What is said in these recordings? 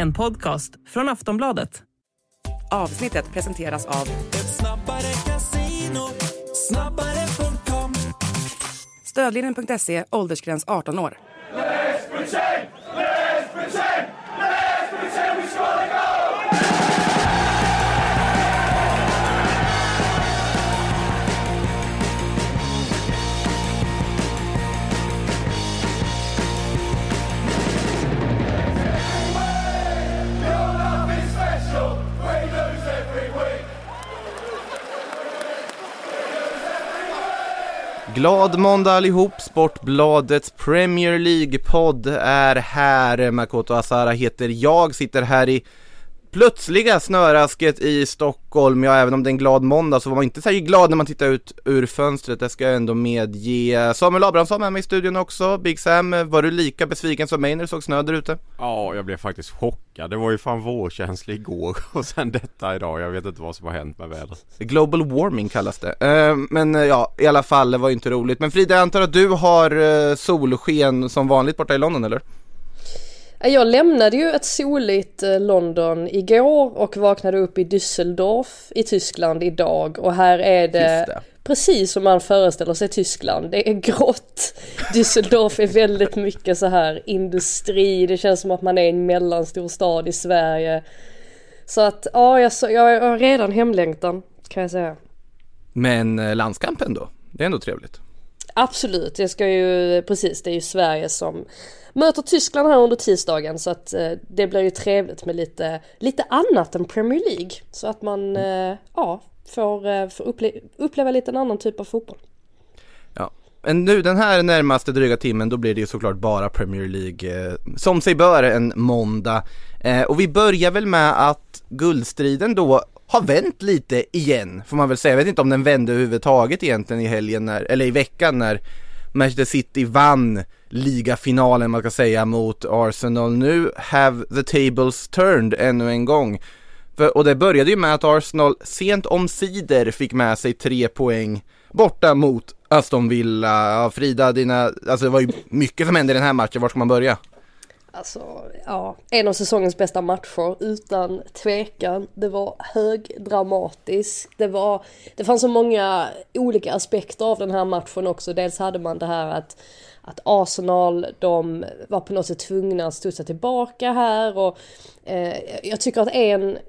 En podcast från Aftonbladet. Avsnittet presenteras av Ett snabbare casino, snabbare.com. Stödlinjen.se, åldersgräns 18 år. Glad måndag allihop, Sportbladets Premier League-podd är här. Makoto Asara heter jag, sitter här i plötsliga snörasket i Stockholm. Ja, även om det är en glad måndag så var man inte så glad när man tittar ut ur fönstret. Det ska jag ändå medge. Samuel Abrahamsson är med i studion också. Big Sam, var du lika besviken som mig när du såg snö där ute? Ja, jag blev faktiskt chockad. Det var ju fan vårkänslig igår och sen detta idag. Jag vet inte vad som har hänt med vädret. Global warming kallas det. Men ja, i alla fall, det var ju inte roligt. Men Frida, jag antar att du har solsken som vanligt borta i London, eller? Jag lämnade ju ett soligt London igår och vaknade upp i Düsseldorf i Tyskland idag. Och här är det precis som man föreställer sig Tyskland. Det är grått. Düsseldorf är väldigt mycket så här industri. Det känns som att man är i en mellanstor stad i Sverige. Så att ja, jag har redan hemlängtan kan jag säga. Men landskampen då? Det är ändå trevligt. Absolut, det är ju Sverige som möter Tyskland här under tisdagen, så att det blir ju trevligt med lite annat än Premier League, så att man får uppleva lite en annan typ av fotboll. Ja, men nu den här närmaste dryga timmen då blir det ju såklart bara Premier League som sig bör en måndag. Och vi börjar väl med att guldstriden då har vänt lite igen, får man väl säga. Jag vet inte om den vände överhuvudtaget egentligen i helgen eller i veckan när Manchester City vann ligafinalen, man kan säga, mot Arsenal. Nu have the tables turned ännu en gång. Och det började ju med att Arsenal sent omsider fick med sig 3 poäng borta mot Aston Villa. Ja, Frida, det var ju mycket som hände i den här matchen. Var ska man börja? Alltså, ja, en av säsongens bästa matcher utan tvekan. Det var högdramatiskt. Det fanns så många olika aspekter av den här matchen också. Dels hade man det här att Arsenal, de var på något sätt tvungna att studsa tillbaka här, och jag tycker att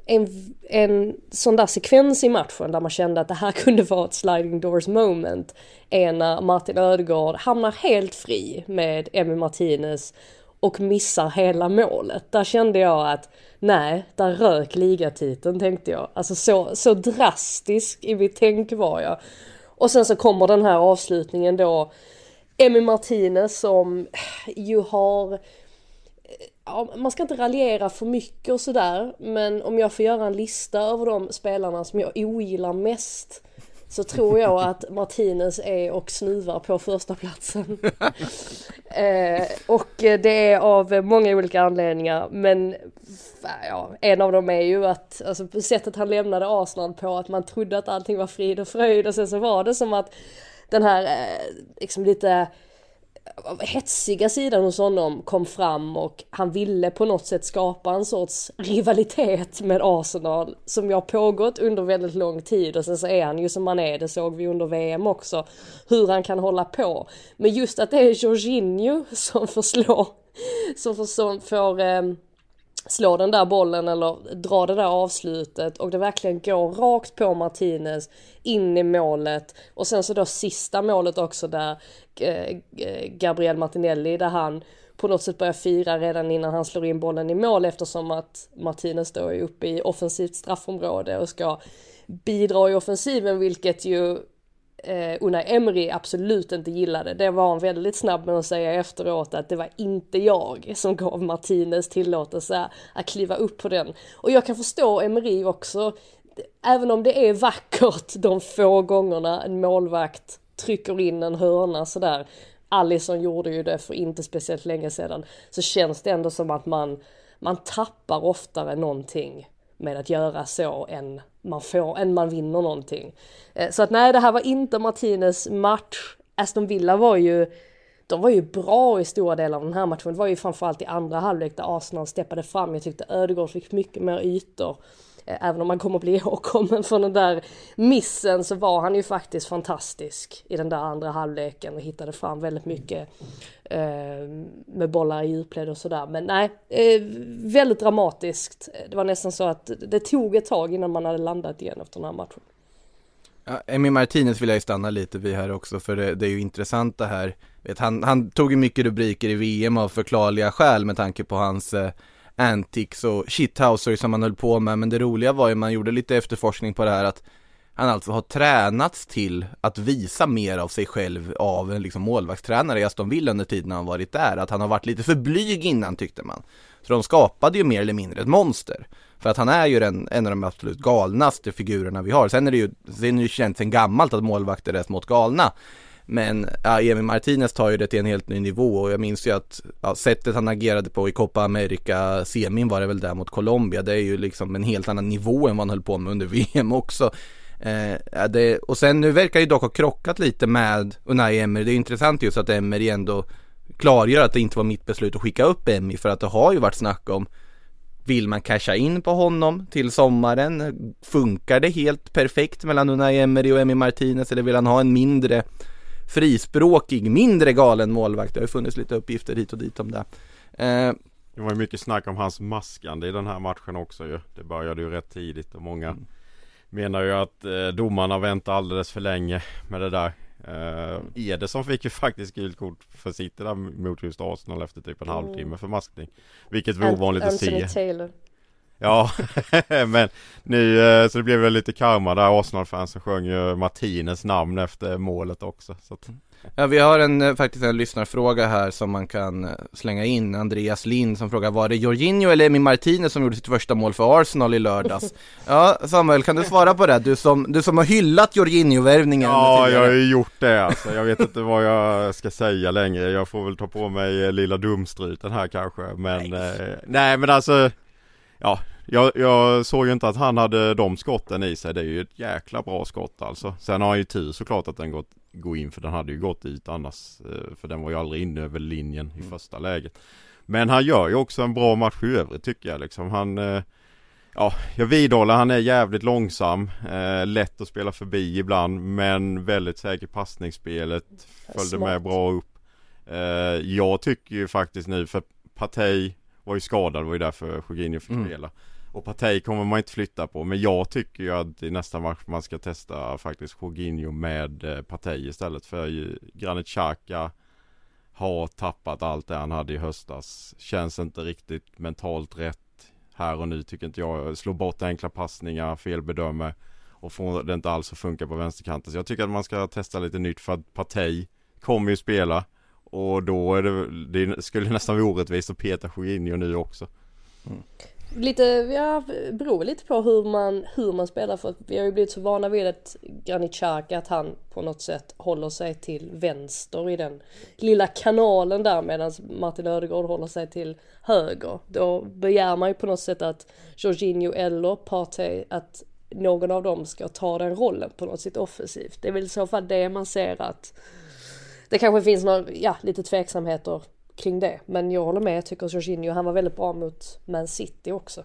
en sån där sekvens i matchen där man kände att det här kunde vara ett sliding doors moment är när Martin Ödegaard hamnar helt fri med Emi Martinez och missar hela målet. Där kände jag att nej, där rök ligatiteln, tänkte jag. Alltså så drastisk i mitt tänk var jag. Och sen så kommer den här avslutningen då. Emi Martinez som ju har... Ja, man ska inte raljera för mycket och sådär, men om jag får göra en lista över de spelarna som jag ogillar mest, så tror jag att Martinez är och snuvar på första platsen. Och det är av många olika anledningar, men ja, en av dem är ju att alltså, sättet han lämnade Arsenal på, att man trodde att allting var frid och fröjd, och sen så var det som att den här liksom lite hetsiga sidan hos honom kom fram, och han ville på något sätt skapa en sorts rivalitet med Arsenal som ju har pågått under väldigt lång tid, och sen så är han ju som han är, det såg vi under VM också, hur han kan hålla på. Men just att det är Jorginho som får slå den där bollen eller dra det där avslutet, och det verkligen går rakt på Martinez in i målet, och sen så då sista målet också där Gabriel Martinelli, där han på något sätt börjar fira redan innan han slår in bollen i mål, eftersom att Martinez då är uppe i offensivt straffområde och ska bidra i offensiven, vilket ju Unai Emery absolut inte gillade. Det var han väldigt snabb med att säga efteråt, att det var inte jag som gav Martinez tillåtelse att kliva upp på den. Och jag kan förstå Emery också, även om det är vackert de få gångerna en målvakt trycker in en hörna sådär. Alisson gjorde ju det för inte speciellt länge sedan. Så känns det ändå som att man tappar oftare någonting med att göra så än man vinner någonting. Så att nej, det här var inte Martinez match. Aston Villa var ju de var ju bra i stora delar av den här matchen. Det var ju framförallt i andra halvlek där Arsenal steppade fram. Jag tyckte Ödegaard fick mycket mer ytor. Även om man kommer bli ihågkommen från den där missen, så var han ju faktiskt fantastisk i den där andra halvleken och hittade fram väldigt mycket med bollar i djupled och sådär. Men nej, väldigt dramatiskt. Det var nästan så att det tog ett tag innan man hade landat igen efter den här matchen. Ja, Emi Martinez vill jag ju stanna lite vid här också, för det är ju intressant det här. Han tog ju mycket rubriker i VM av förklarliga skäl med tanke på hans antics och shithouser som han höll på med, men det roliga var ju, man gjorde lite efterforskning på det här, att han alltså har tränats till att visa mer av sig själv av en liksom målvaktstränare i Aston Villa under tiden han varit där, att han har varit lite för blyg innan, tyckte man. Så de skapade ju mer eller mindre ett monster, för att han är ju en av de absolut galnaste figurerna vi har. Sen är det ju känt sen gammalt att målvakter är smått galna. Men Emi Martinez tar ju det till en helt ny nivå, och jag minns ju att sättet han agerade på i Copa America semin var det väl där mot Colombia, det är ju liksom en helt annan nivå än vad han höll på med under VM också. Och sen nu verkar ju dock ha krockat lite med Unai Emery. Det är intressant just att Emery ändå klargör att det inte var mitt beslut att skicka upp Emery, för att det har ju varit snack om, vill man casha in på honom till sommaren? Funkar det helt perfekt mellan Unai Emery och Emi Martinez, eller vill han ha en mindre frispråkig, mindre galen målvakt? Det har ju funnits lite uppgifter hit och dit om det. Det var ju mycket snack om hans maskande i den här matchen också ju. Det började ju rätt tidigt, och många menar ju att domarna väntar alldeles för länge med det där. Ederson fick ju faktiskt gult kort för sitt där mot just Arsenal efter typ en halvtimme för maskning. Vilket var ovanligt att se. Taylor. Ja, men nu så det blev väl lite karma där. Arsenal-fansen sjöng ju Martinez namn efter målet också. Så att... Ja, vi har faktiskt en lyssnarfråga här som man kan slänga in. Andreas Lind som frågar, var det Jorginho eller Emi Martinez som gjorde sitt första mål för Arsenal i lördags? Ja, Samuel, kan du svara på det? Du som har hyllat Jorginho-värvningen. Ja, jag har ju gjort det alltså. Jag vet inte vad jag ska säga längre. Jag får väl ta på mig lilla dumstruten här kanske. Men nej men alltså, ja, jag såg ju inte att han hade de skotten i sig. Det är ju ett jäkla bra skott alltså. Sen har han ju tur såklart att den gå in, för den hade ju gått ut annars, för den var ju aldrig inne över linjen i första läget. Men han gör ju också en bra match i övrigt tycker jag liksom. Han, jag vidhåller, han är jävligt långsam, lätt att spela förbi ibland, men väldigt säker passningsspelet, följde med bra upp. Jag tycker ju faktiskt nu, för Partey var ju skadad, var ju därför Jorginho fick spela. Och Partey kommer man inte flytta på. Men jag tycker ju att i nästa match man ska testa faktiskt Jorginho med Partey istället. För Granit Xhaka har tappat allt det han hade i höstas. Känns inte riktigt mentalt rätt här och nu, tycker inte jag. Slår bort enkla passningar, felbedömer och får det inte alls att funka på vänsterkanten. Så jag tycker att man ska testa lite nytt, för att Partey kommer ju spela. Och då är det skulle nästan vara orättvist att peta Jorginho nu också. Beror lite på hur man spelar, för att vi har ju blivit så vana vid att Granit Xhaka, att han på något sätt håller sig till vänster i den lilla kanalen där, medan Martin Ödegaard håller sig till höger. Då begär man ju på något sätt att Jorginho eller Partey, att någon av dem ska ta den rollen på något sätt offensivt. Det är väl i så fall det man ser, att det kanske finns lite tveksamheter kring det. Men jag håller med, jag tycker Jorginho, han var väldigt bra mot Man City också.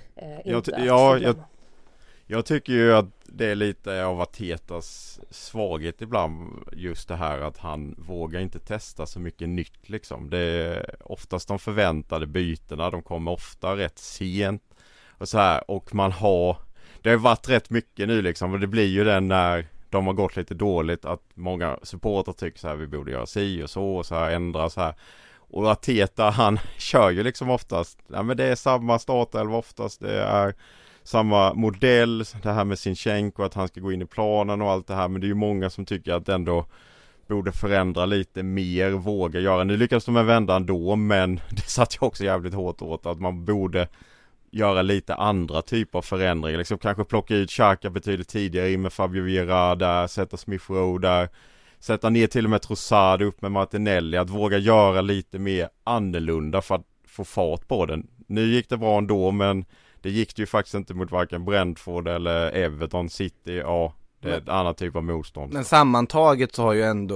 Jag tycker ju att det är lite av Artetas svaghet ibland, just det här att han vågar inte testa så mycket nytt liksom. Det är oftast de förväntade bytena, de kommer ofta rätt sent och så här, och det har varit rätt mycket nu liksom, och det blir ju den när de har gått lite dåligt, att många supportrar tycker så här, vi borde göra si och så här, ändra så här. Och Arteta, han kör ju liksom oftast, men det är samma startelva oftast, det är samma modell, det här med Zinchenko, att han ska gå in i planen och allt det här, men det är ju många som tycker att den då borde förändra lite mer, våga göra. Nu lyckas de med vända ändå, men det satt ju också jävligt hårt åt att man borde göra lite andra typer av förändringar, liksom kanske plocka ut Xhaka betydligt tidigare in med Fabio Vieira där, sätta Smith Rowe där, sätta ner till och med Trossard upp med Martinelli, att våga göra lite mer annorlunda för att få fart på den. Nu gick det bra ändå, men det gick det ju faktiskt inte mot varken Brentford eller Everton City. Ja, det är ett annat typ av motstånd. Men sammantaget så har ju ändå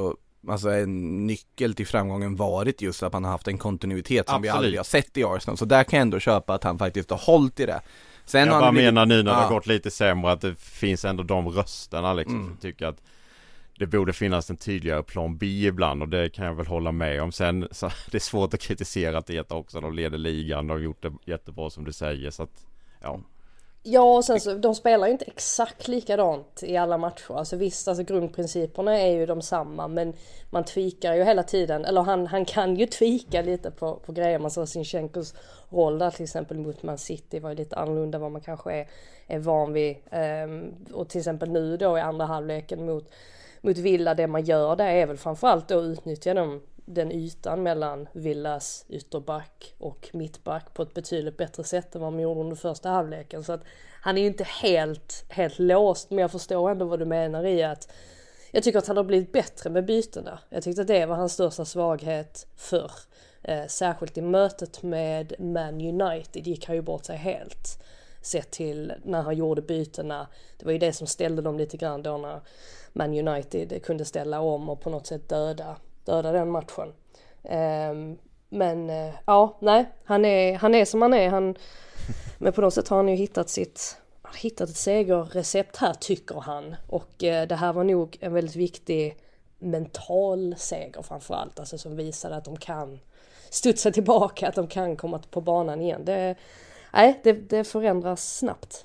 alltså en nyckel till framgången varit just att man har haft en kontinuitet som vi Absolut. aldrig har sett i Arsenal. Så där kan jag ändå köpa att han faktiskt har hållit i det. Sen jag har bara han blivit... menar nu när det har gått lite sämre att det finns ändå de rösterna liksom, som tycker att det borde finnas en tydligare plan B ibland, och det kan jag väl hålla med om. Sen så det är svårt att kritisera att det också, de leder ligan och har gjort det jättebra som du säger, så att ja. Ja, och sen så, de spelar ju inte exakt likadant i alla matcher. Alltså visst, alltså grundprinciperna är ju de samma, men man tweakar ju hela tiden. Eller han kan ju tweaka lite på grejer. Man såg Sinchenkos roll där till exempel mot Man City var ju lite annorlunda vad man kanske är van vid. Och till exempel nu då i andra halvleken mot Villa, det man gör där är väl framförallt då utnyttja den ytan mellan Villas ytterback och mittback på ett betydligt bättre sätt än vad man gjorde under första halvleken. Så att han är ju inte helt låst, men jag förstår ändå vad du menar i att jag tycker att han har blivit bättre med bytena. Jag tyckte att det var hans största svaghet förr. Särskilt i mötet med Man United gick han ju bort sig helt. Sett till när han gjorde bytena. Det var ju det som ställde dem lite grann då när Man United kunde ställa om och på något sätt döda den matchen. Men ja, nej, han är som han är. Men på något sätt har han ju hittat ett segerrecept här, tycker han. Och det här var nog en väldigt viktig mental seger framförallt. Alltså som visade att de kan studsa tillbaka, att de kan komma på banan igen. Det förändras snabbt.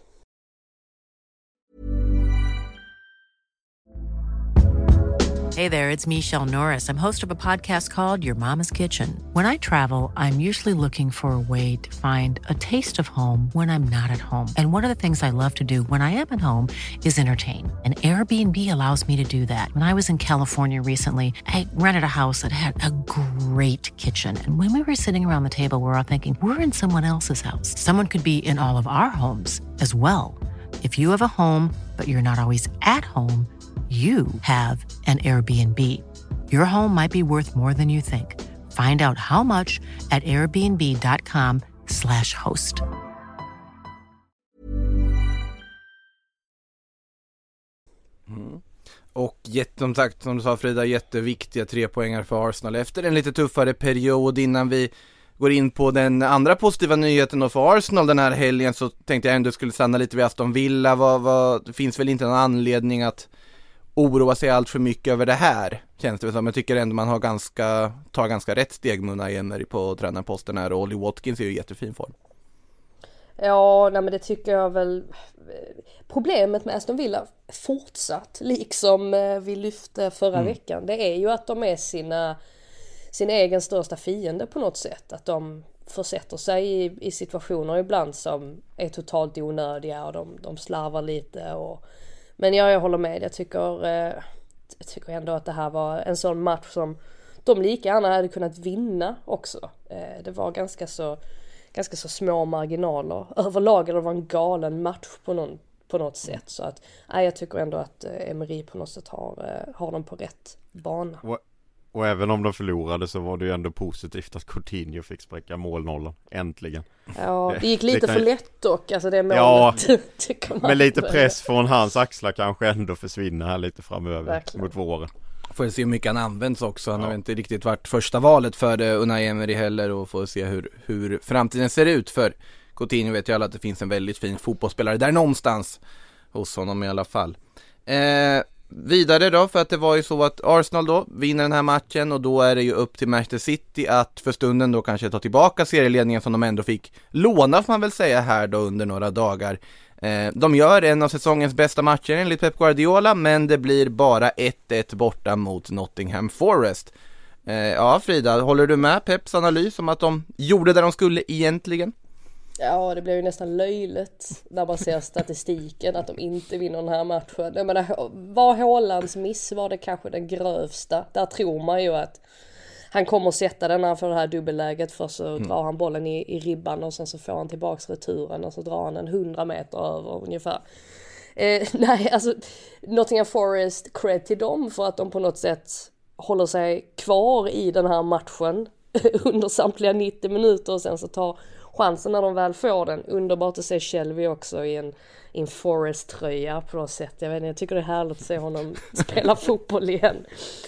Hey there, it's Michelle Norris. I'm host of a podcast called Your Mama's Kitchen. When I travel, I'm usually looking for a way to find a taste of home when I'm not at home. And one of the things I love to do when I am at home is entertain. And Airbnb allows me to do that. When I was in California recently, I rented a house that had a great kitchen. And when we were sitting around the table, we were all thinking, we're in someone else's house. Someone could be in all of our homes as well. If you have a home, but you're not always at home, you have an Airbnb. Your home might be worth more than you think. Find out how much at airbnb.com/host. Och som sagt, som du sa Frida, jätteviktiga 3 poängar för Arsenal efter en lite tuffare period. Innan vi går in på den andra positiva nyheten och för Arsenal den här helgen, så tänkte jag ändå skulle stanna lite vid Aston Villa. Det finns väl inte någon anledning att oroa sig allt för mycket över det här, känns det som. Jag tycker ändå man tar ganska rätt steg med Unai Emery på tränarposten här, och Ollie Watkins är ju i jättefin form. Ja, nej, men det tycker jag väl. Problemet med Aston Villa fortsatt, liksom vi lyfte förra veckan, det är ju att de är sin egen största fiende på något sätt. Att de försätter sig i situationer ibland som är totalt onödiga, och de slarvar lite. Men jag håller med. Jag tycker ändå att det här var en sån match som de lika gärna hade kunnat vinna också. Det var ganska så små marginaler. Överlag det var en galen match på något sätt. Så att jag tycker ändå att Emery på något sätt har dem på rätt bana. Och även om de förlorade så var det ju ändå positivt att Coutinho fick spräcka målnollen. Äntligen. Ja, det gick lite för lätt dock. Alltså det målet, ja, tycker man. med lite press från hans axlar kanske ändå försvinner här lite framöver. Verkligen. Mot våren. Får se hur mycket han används också. Han har inte riktigt varit första valet för Unai Emery heller, och får se hur framtiden ser ut. För Coutinho vet ju alla att det finns en väldigt fin fotbollsspelare där någonstans hos honom i alla fall. Vidare då, för att det var ju så att Arsenal då vinner den här matchen, och då är det ju upp till Manchester City att för stunden då kanske ta tillbaka serieledningen som de ändå fick låna, får man väl säga här då, under några dagar. De gör en av säsongens bästa matcher enligt Pep Guardiola, men det blir bara 1-1 borta mot Nottingham Forest. Ja, Frida, håller du med Peps analys om att de gjorde det de skulle egentligen? Ja, det blev ju nästan löjligt när man ser statistiken att de inte vinner den här matchen. Jag menar, var Haalands miss var det kanske den grövsta. Där tror man ju att han kommer att sätta den här för det här dubbelläget, för så drar han bollen i ribban och sen så får han tillbaks returen och så drar han en 100 meter över ungefär. Nej, alltså Nottingham Forest, cred till dem för att de på något sätt håller sig kvar i den här matchen under samtliga 90 minuter, och sen så tar chansen när de väl får den. Underbart att se Shelby också i en Forest-tröja på något sätt. Jag tycker det är härligt att se honom spela fotboll igen.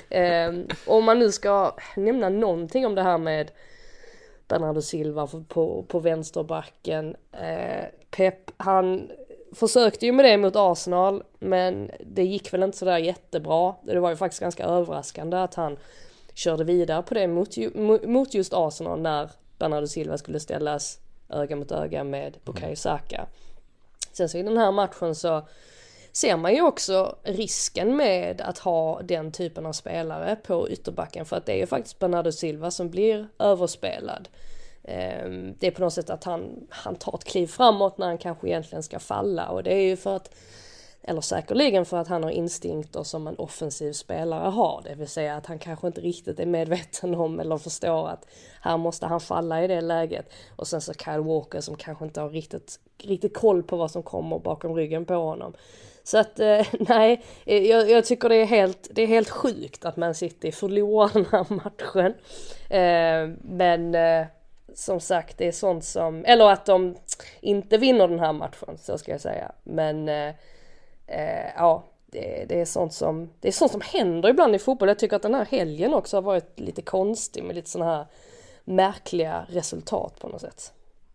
Om man nu ska nämna någonting om det här med Bernardo Silva på vänsterbacken. Pep, han försökte ju med det mot Arsenal, men det gick väl inte så där jättebra. Det var ju faktiskt ganska överraskande att han körde vidare på det mot just Arsenal när Bernardo Silva skulle ställas öga mot öga med Bukayo Saka. Sen så i den här matchen så ser man ju också risken med att ha den typen av spelare på ytterbacken, för att det är ju faktiskt Bernardo Silva som blir överspelad. Det är på något sätt att han tar ett kliv framåt när han kanske egentligen ska falla, och det är ju för att, eller säkerligen för att han har instinkter som en offensiv spelare har, det vill säga att han kanske inte riktigt är medveten om eller förstår att här måste han falla i det läget. Och sen så Kyle Walker som kanske inte har riktigt koll på vad som kommer bakom ryggen på honom. Så att nej, jag tycker det är helt sjukt att Man City förlorar den här matchen. Men som sagt, det är sånt som, eller att de inte vinner den här matchen, så ska jag säga. Men ja, det är sånt som händer ibland i fotboll. Jag tycker att den här helgen också har varit lite konstig med lite såna här märkliga resultat på något sätt.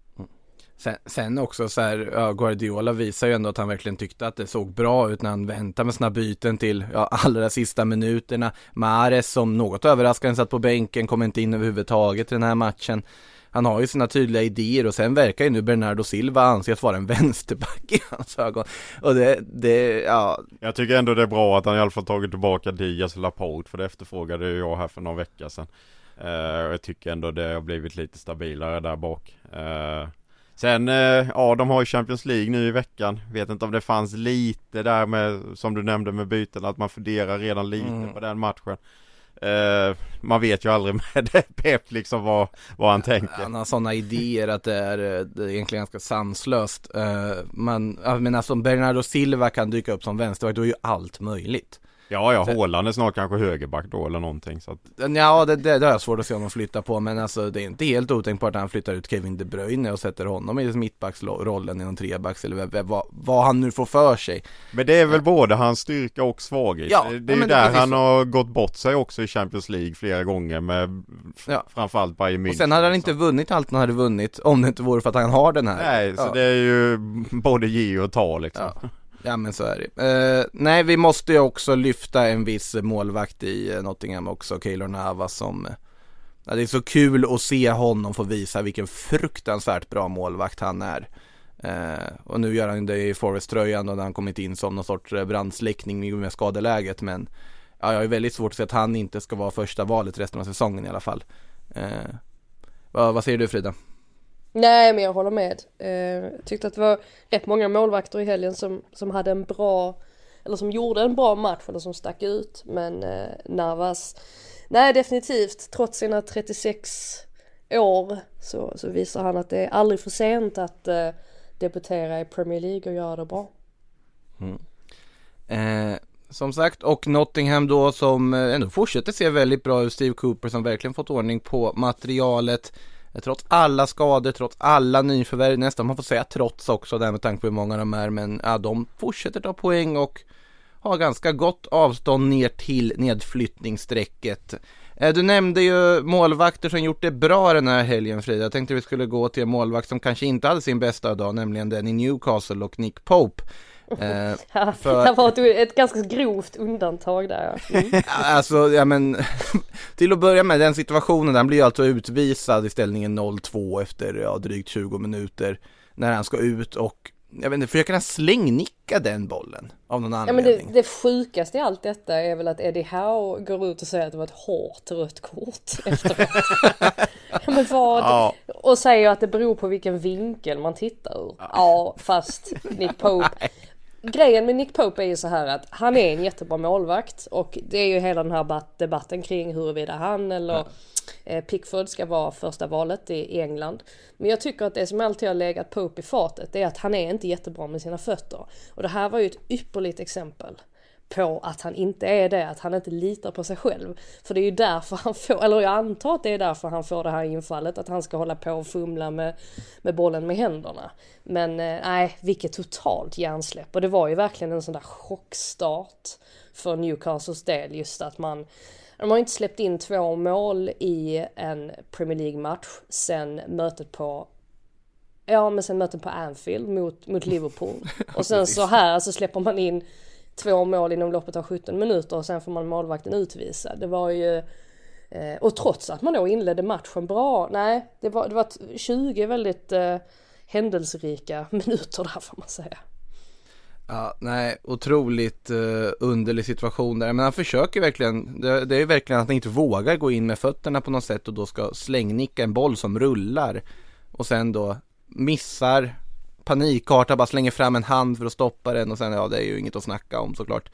Sen också så här, Guardiola visar ju ändå att han verkligen tyckte att det såg bra ut när han väntade med sina byten till allra sista minuterna. Mahrez som något överraskande satt på bänken, kom inte in överhuvudtaget i den här matchen. Han har ju sina tydliga idéer, och sen verkar ju nu Bernardo Silva anses vara en vänsterback i hans ögon. Och ja. Jag tycker ändå det är bra att han i alla fall tagit tillbaka Diaz och Laporte, för det efterfrågade jag här för några veckor sedan. Jag tycker ändå det har blivit lite stabilare där bak. Sen, de har ju Champions League nu i veckan. Vet inte om det fanns lite där med, som du nämnde med byten, att man funderar redan lite på den matchen. Man vet ju aldrig med Pep liksom vad han tänker. Han har sådana idéer att det är egentligen ganska sanslöst. Men alltså om Bernardo Silva kan dyka upp som vänsterback, då är ju allt möjligt. Ja, Haaland är snart kanske högerback då eller någonting. Så att... Ja, det har jag svårt att se om de flyttar på. Men alltså, det är inte helt otänkbart att han flyttar ut Kevin De Bruyne och sätter honom i mittbacksrollen i någon trebacks eller vad han nu får för sig. Men det är väl både hans styrka och svaghet. Ja, det är ju där han har gått bort sig också i Champions League flera gånger med framförallt Bayern München. Och sen hade han inte vunnit allt han hade vunnit om det inte vore för att han har den här. Nej, så det är ju både ge och ta liksom. Ja, men så är det. Nej, vi måste ju också lyfta en viss målvakt i Nottingham också, Keylor Navas, som det är så kul att se honom få visa vilken fruktansvärt bra målvakt han är. Och nu gör han det i Forest-tröjan och när han kommit in som någon sorts brandsläckning med skadeläget, men jag är väldigt svårt att se att han inte ska vara första valet resten av säsongen i alla fall. Vad säger du, Frida? Nej, men jag håller med. Tyckte att det var rätt många målvakter i helgen som hade en bra, eller som gjorde en bra match eller som stack ut. Men Navas, nej definitivt, trots sina 36 år så visar han att det är aldrig för sent att debutera i Premier League och göra det bra. Som sagt, och Nottingham då som ändå fortsätter se väldigt bra ut. Steve Cooper som verkligen fått ordning på materialet. Trots alla skador, trots alla nyförvärv, nästan man får säga trots också där med tanke på hur många de är, men de fortsätter ta poäng och har ganska gott avstånd ner till nedflyttningsstrecket. Du nämnde ju målvakter som gjort det bra den här helgen, Frida. Jag tänkte vi skulle gå till en målvakt som kanske inte hade sin bästa dag, nämligen den i Newcastle och Nick Pope. Det var ett ganska grovt undantag där. Alltså, men till att börja med den situationen, han blir ju alltså utvisad i ställningen 0-2 efter drygt 20 minuter när han ska ut och jag vet inte, försöker han slängnicka den bollen av någon anledning? Ja, men det sjukaste i allt detta är väl att Eddie Howe går ut och säger att det var ett hårt rött kort efteråt. Men och säger att det beror på vilken vinkel man tittar ur. Ja, fast Nick Pope... Grejen med Nick Pope är ju så här att han är en jättebra målvakt och det är ju hela den här debatten kring huruvida han eller Pickford ska vara första valet i England. Men jag tycker att det som alltid har legat Pope i fatet är att han är inte jättebra med sina fötter. Och det här var ju ett ypperligt exempel på att han inte är det, att han inte litar på sig själv. För det är ju därför han får, eller jag antar att det är därför han får det här infallet, att han ska hålla på och fumla med bollen med händerna. Men nej, vilket totalt hjärnsläpp. Och det var ju verkligen en sån där chockstart för Newcastles del, just att de har inte släppt in 2 mål i en Premier League-match sen mötet på Anfield mot Liverpool. Och sen så här så släpper man in 2 mål inom loppet av 17 minuter och sen får man målvakten utvisa. Det var ju och trots att man då inledde matchen bra. Nej, det var 20 väldigt händelserika minuter där, får man säga. Ja, nej, otroligt underlig situation där. Men han försöker verkligen, det är ju verkligen att han inte vågar gå in med fötterna på något sätt och då ska slängnicka en boll som rullar och sen då missar, panikarta, bara slänger fram en hand för att stoppa den och sen, ja, det är ju inget att snacka om såklart.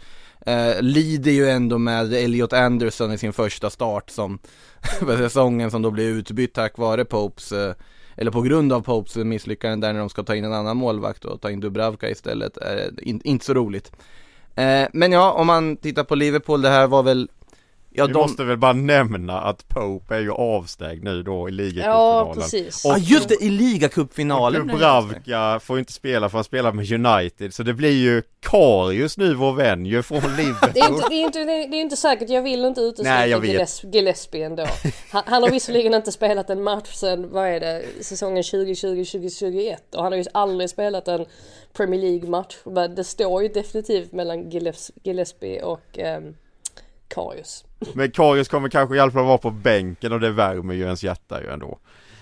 Lider ju ändå med Elliot Anderson i sin första start som säsongen, som då blir utbytt tack vare Popes eller på grund av Popes misslyckande där när de ska ta in en annan målvakt och ta in Dubravka istället. Inte så roligt. Men ja, om man tittar på Liverpool, det här var väl... Ja, vi måste väl bara nämna att Pope är ju avstängd nu då i ligacupfinalen. Ja, precis. Och just det, i ligacupfinalen. Dubravka får inte spela för att spela med United. Så det blir ju Karius nu, vår vän ju från Liverpool. Det är inte säkert, jag vill inte utesluta Gillespie ändå. Han har visserligen inte spelat en match sen, vad är det, säsongen 2020-2021. Och han har ju aldrig spelat en Premier League-match. Men det står ju definitivt mellan Gillespie och Karius. Men Karius kommer kanske i alla fall vara på bänken och det värmer ju ens hjärta ju ändå.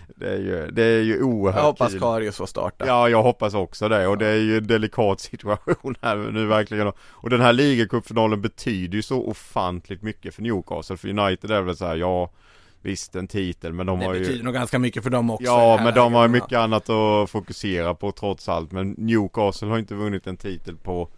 Det är ju oerhört. Jag hoppas Karius får starta. Ja, jag hoppas också det. Och det är ju en delikat situation här nu verkligen. Och den här ligacupfinalen betyder ju så ofantligt mycket för Newcastle. För United är väl så här, ja, visst en titel, men de har ju... Det betyder nog ganska mycket för dem också. Ja, men de har ju mycket annat att fokusera på trots allt. Men Newcastle har inte vunnit en titel på...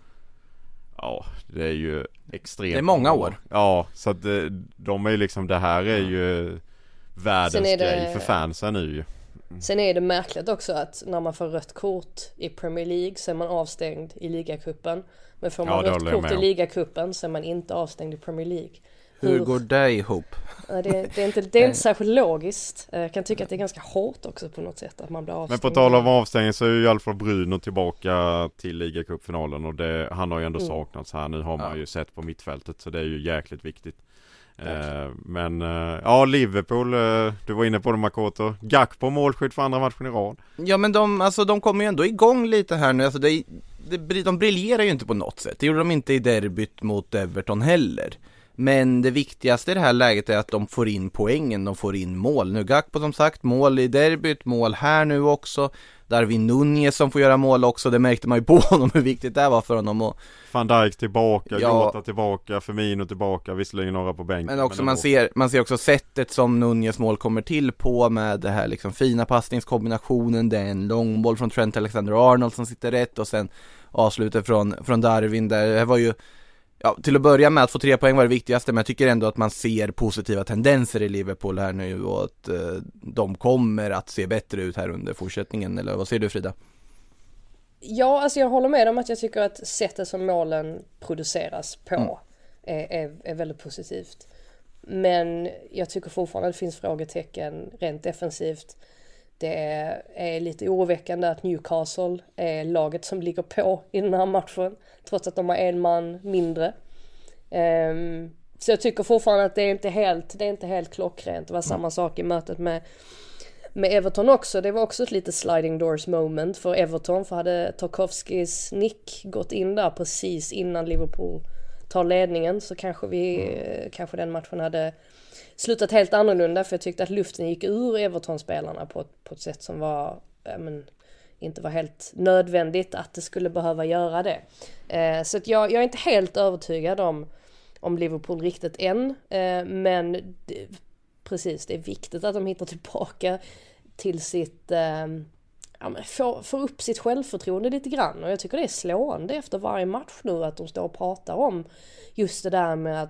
Ja, det är ju extremt. Det är många år. Ja, så att de är ju liksom, det här är ju världens grej för fansen nu ju. Sen är det märkligt också att när man får rött kort i Premier League så är man avstängd i ligacupen. Men får man rött kort i ligacupen så är man inte avstängd i Premier League. Hur går det ihop? Det är inte särskilt logiskt. Jag kan tycka att det är ganska hårt också på något sätt att man blir avstängd. Men på tal om avstängning så är ju i alla fall Bruno tillbaka till ligacupfinalen och han har ju ändå saknats här. Nu har man ju sett på mittfältet, så det är ju jäkligt viktigt. Men ja, Liverpool, du var inne på det, Makoto. Gakpo målskytt för andra matchen i rad. Ja, men de kommer ju ändå igång lite här nu. Alltså de briljerar ju inte på något sätt. Det gjorde de inte i derbyt mot Everton heller. Men det viktigaste i det här läget är att de får in poängen, de får in mål. Nu Gakpo som sagt, mål i derbyt, mål här nu också. Darwin Nunez som får göra mål också, det märkte man ju på honom hur viktigt det var för honom. Och Van Dijk tillbaka, Jota tillbaka, Firmino tillbaka, visserligen några på bänken. Men också man ser också sättet som Nunez mål kommer till på med det här liksom fina passningskombinationen. Det är en långboll från Trent Alexander-Arnold som sitter rätt och sen avslutet från Darwin där. Det var ju... Ja, till att börja med att få 3 poäng var det viktigaste, men jag tycker ändå att man ser positiva tendenser i Liverpool här nu och att de kommer att se bättre ut här under fortsättningen, eller vad säger du, Frida? Ja, alltså jag håller med om att jag tycker att sättet som målen produceras på är väldigt positivt. Men jag tycker fortfarande att det finns frågetecken rent defensivt. Det är lite oroväckande att Newcastle är laget som ligger på i den här matchen, trots att de har en man mindre. Så jag tycker fortfarande att det är inte helt klockrent. Det var samma sak i mötet med Everton också. Det var också ett lite sliding doors moment för Everton, för hade Tarkowskis nick gått in där precis innan Liverpool tar ledningen så kanske den matchen hade slutat helt annorlunda, för jag tyckte att luften gick ur Everton-spelarna på ett sätt som var inte var helt nödvändigt att det skulle behöva göra det. Så att jag är inte helt övertygad om Liverpool riktigt än, men precis, det är viktigt att de hittar tillbaka till sitt får upp sitt självförtroende lite grann, och jag tycker det är slående efter varje match nu att de står och pratar om just det där med att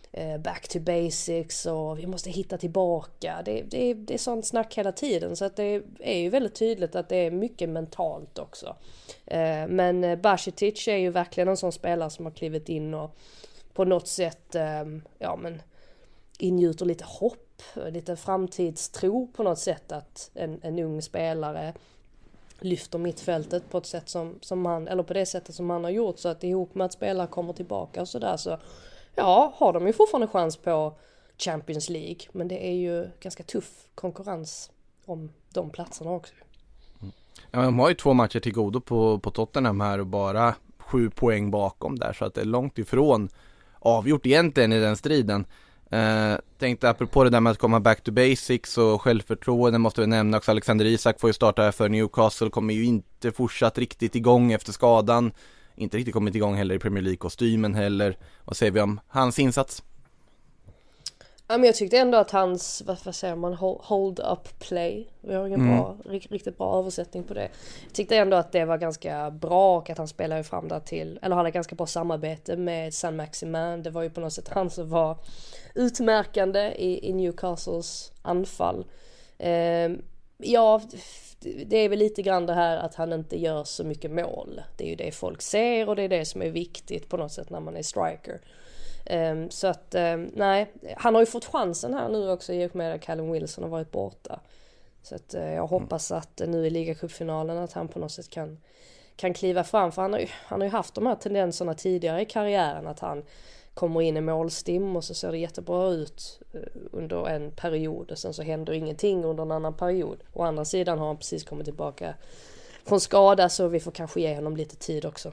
back to basics och vi måste hitta tillbaka. Det är sånt snack hela tiden, så att det är ju väldigt tydligt att det är mycket mentalt också. Men Bajcetic är ju verkligen en sån spelare som har klivit in och på något sätt ingjuter lite hopp, lite framtidstro på något sätt, att en ung spelare lyfter mittfältet på ett sätt som han, eller på det sättet som han har gjort, så att ihop med att spelare kommer tillbaka och sådär, så ja, har de ju fortfarande chans på Champions League, men det är ju ganska tuff konkurrens om de platserna också. Ja, de har ju 2 matcher till godo på Tottenham här och bara 7 poäng bakom där, så att det är långt ifrån avgjort egentligen i den striden. Tänkte apropå det där med att komma back to basics och självförtroende, måste vi nämna också Alexander Isak får ju starta här för Newcastle, kommer ju inte fortsatt riktigt igång efter skadan, inte riktigt kommit igång heller i Premier League-kostymen heller. Vad säger vi om hans insats? Ja, men jag tyckte ändå att hans, vad säger man, hold up play, vi har ingen riktigt bra översättning på det. Jag tyckte ändå att det var ganska bra och att han spelade fram där till, eller hade ganska bra samarbete med Saint-Maximin. Det var ju på något sätt han som var utmärkande i Newcastles anfall. Ja, det är väl lite grann det här att han inte gör så mycket mål. Det är ju det folk ser och det är det som är viktigt på något sätt när man är striker. Så att nej, han har ju fått chansen här nu också i och med att Callum Wilson har varit borta. Så att jag hoppas att nu i ligacupfinalen att han på något sätt kan kliva fram, för han har ju haft de här tendenserna tidigare i karriären att han kommer in i målstim och så ser det jättebra ut under en period och sen så händer ingenting under en annan period. Å andra sidan har han precis kommit tillbaka från skada, så vi får kanske ge honom lite tid också.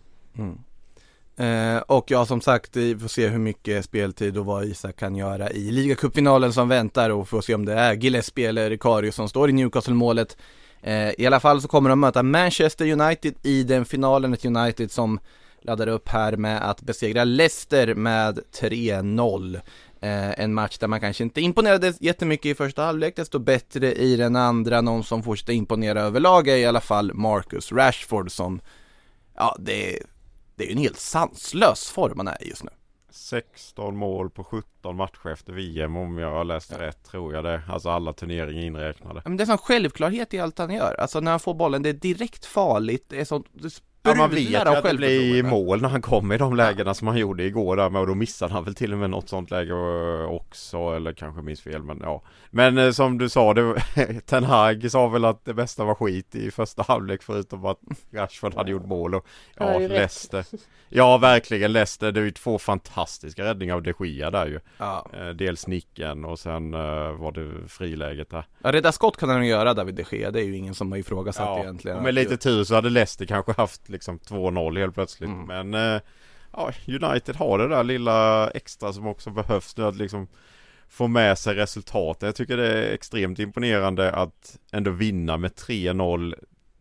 Och ja, som sagt, vi får se hur mycket speltid och vad Isak kan göra i ligacupfinalen som väntar, och får se om det är Gillespie eller Karius som står i Newcastle-målet. I alla fall så kommer de möta Manchester United i den finalen, ett United som laddar upp här med att besegra Leicester med 3-0. En match där man kanske inte imponerade jättemycket i första halvlek, desto bättre i den andra. Någon som fortsätter imponera överlag är i alla fall Marcus Rashford, som, ja, det är ju en helt sanslös form man är just nu. 16 mål på 17 matcher efter VM, om jag har läst rätt, tror jag det. Alltså alla turneringar inräknade. Men det är sån självklarhet i allt han gör. Alltså när han får bollen, det är direkt farligt. Det är sånt, man vet att det blir mål när han kommer i de lägena som han gjorde igår där med, och då missade han väl till och med något sånt läge också, eller kanske minns fel, men ja. Men som du sa, Ten Hag sa väl att det bästa var skit i första halvlek, förutom att Rashford hade gjort mål, och ja, Leicester. Ja, verkligen, Leicester, det är ju 2 fantastiska räddningar av De Gea där ju. Ja. Dels nicken och sen var det friläget där. Ja, rädda skott kan han göra, David De Gea, det är ju ingen som har ifrågasatt egentligen. Och med lite tur så hade Leicester kanske haft liksom 2-0 helt plötsligt. Men ja, United har det där lilla extra som också behövs nu, att liksom få med sig resultatet. Jag tycker det är extremt imponerande att ändå vinna med 3-0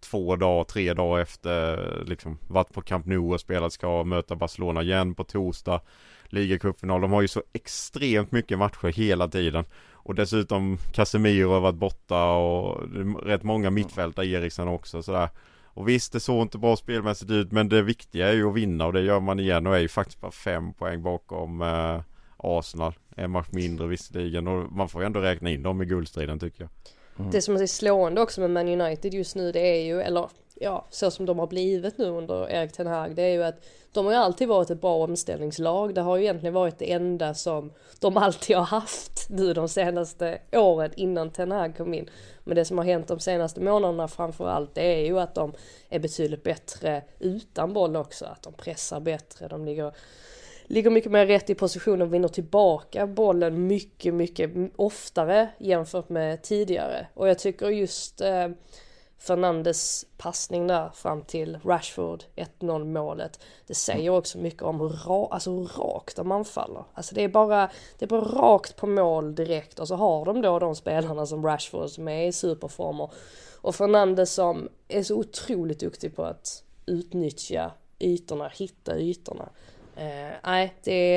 3 dagar efter liksom varit på Camp Nou och spelat, ska möta Barcelona igen på torsdag, ligacupfinal. De har ju så extremt mycket matcher hela tiden, och dessutom Casemiro har varit borta och rätt många mittfältare, Eriksen också sådär. Och visst, det såg inte bra spelmässigt ut, men det viktiga är ju att vinna, och det gör man igen, och är ju faktiskt bara 5 poäng bakom Arsenal. En match mindre visserligen, och man får ju ändå räkna in dem i guldstriden, tycker jag. Det som är slående också med Man United just nu, det är ju, eller ja, så som de har blivit nu under Erik Ten Hag, det är ju att de har ju alltid varit ett bra omställningslag. Det har ju egentligen varit det enda som de alltid har haft nu de senaste åren innan Ten Hag kom in. Men det som har hänt de senaste månaderna framförallt, det är ju att de är betydligt bättre utan boll också. Att de pressar bättre, de ligger mycket mer rätt i position och vinner tillbaka bollen mycket, mycket oftare jämfört med tidigare. Och jag tycker just Fernandes passning där fram till Rashford 1-0 målet, det säger också mycket om hur rakt de anfaller. Alltså det är bara rakt på mål direkt, och så har de då de spelarna som Rashford som är i superformer, och Fernandes som är så otroligt duktig på att utnyttja ytorna, hitta ytorna. Nej, det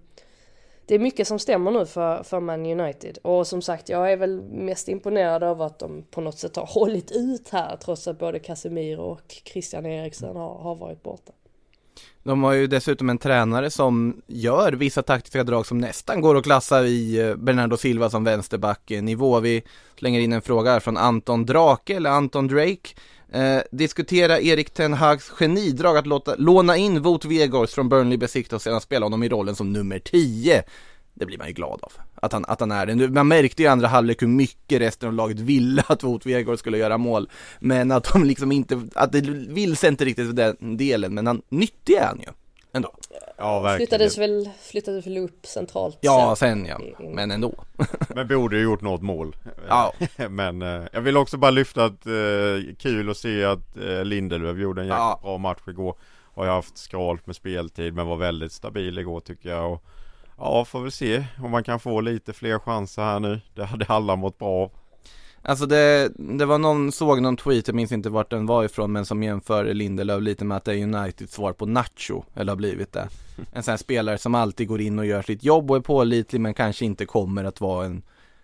är mycket som stämmer nu för Man United. Och som sagt, jag är väl mest imponerad av att de på något sätt har hållit ut här, trots att både Casemiro och Christian Eriksen har varit borta. De har ju dessutom en tränare som gör vissa taktiska drag som nästan går att klassa i Bernardo Silva som vänsterback-nivå. Vi slänger in en fråga här från Anton Drake eller Anton Drake. Diskutera Erik Ten Hags genidrag att låna in Wout Weghorst från Burnley Besiktas och sedan spela honom i rollen som nummer 10. Det blir man ju glad av, att han är det. Man märkte ju i andra halvlek hur mycket resten av laget ville att Wout Weghorst skulle göra mål. Men att de liksom inte, att det vilse inte riktigt för den delen. Men han nyttig är han ju ändå. Ja, verkligen. Flyttades väl upp centralt. Ja, sen ja, men ändå. Men borde ju gjort något mål. Ja. Men jag vill också bara lyfta att kul att se att Lindelöf gjorde en jäkla bra match igår. Har jag haft skralt med speltid men var väldigt stabil igår tycker jag. Och ja, får väl se om man kan få lite fler chanser här nu. Det hade alla mått bra av. Alltså det var såg någon tweet, jag minns inte vart den var ifrån, men som jämför Lindelöf lite med att det är United svar på Nacho, eller har blivit det. En sån här spelare som alltid går in och gör sitt jobb och är pålitlig men kanske inte kommer att vara en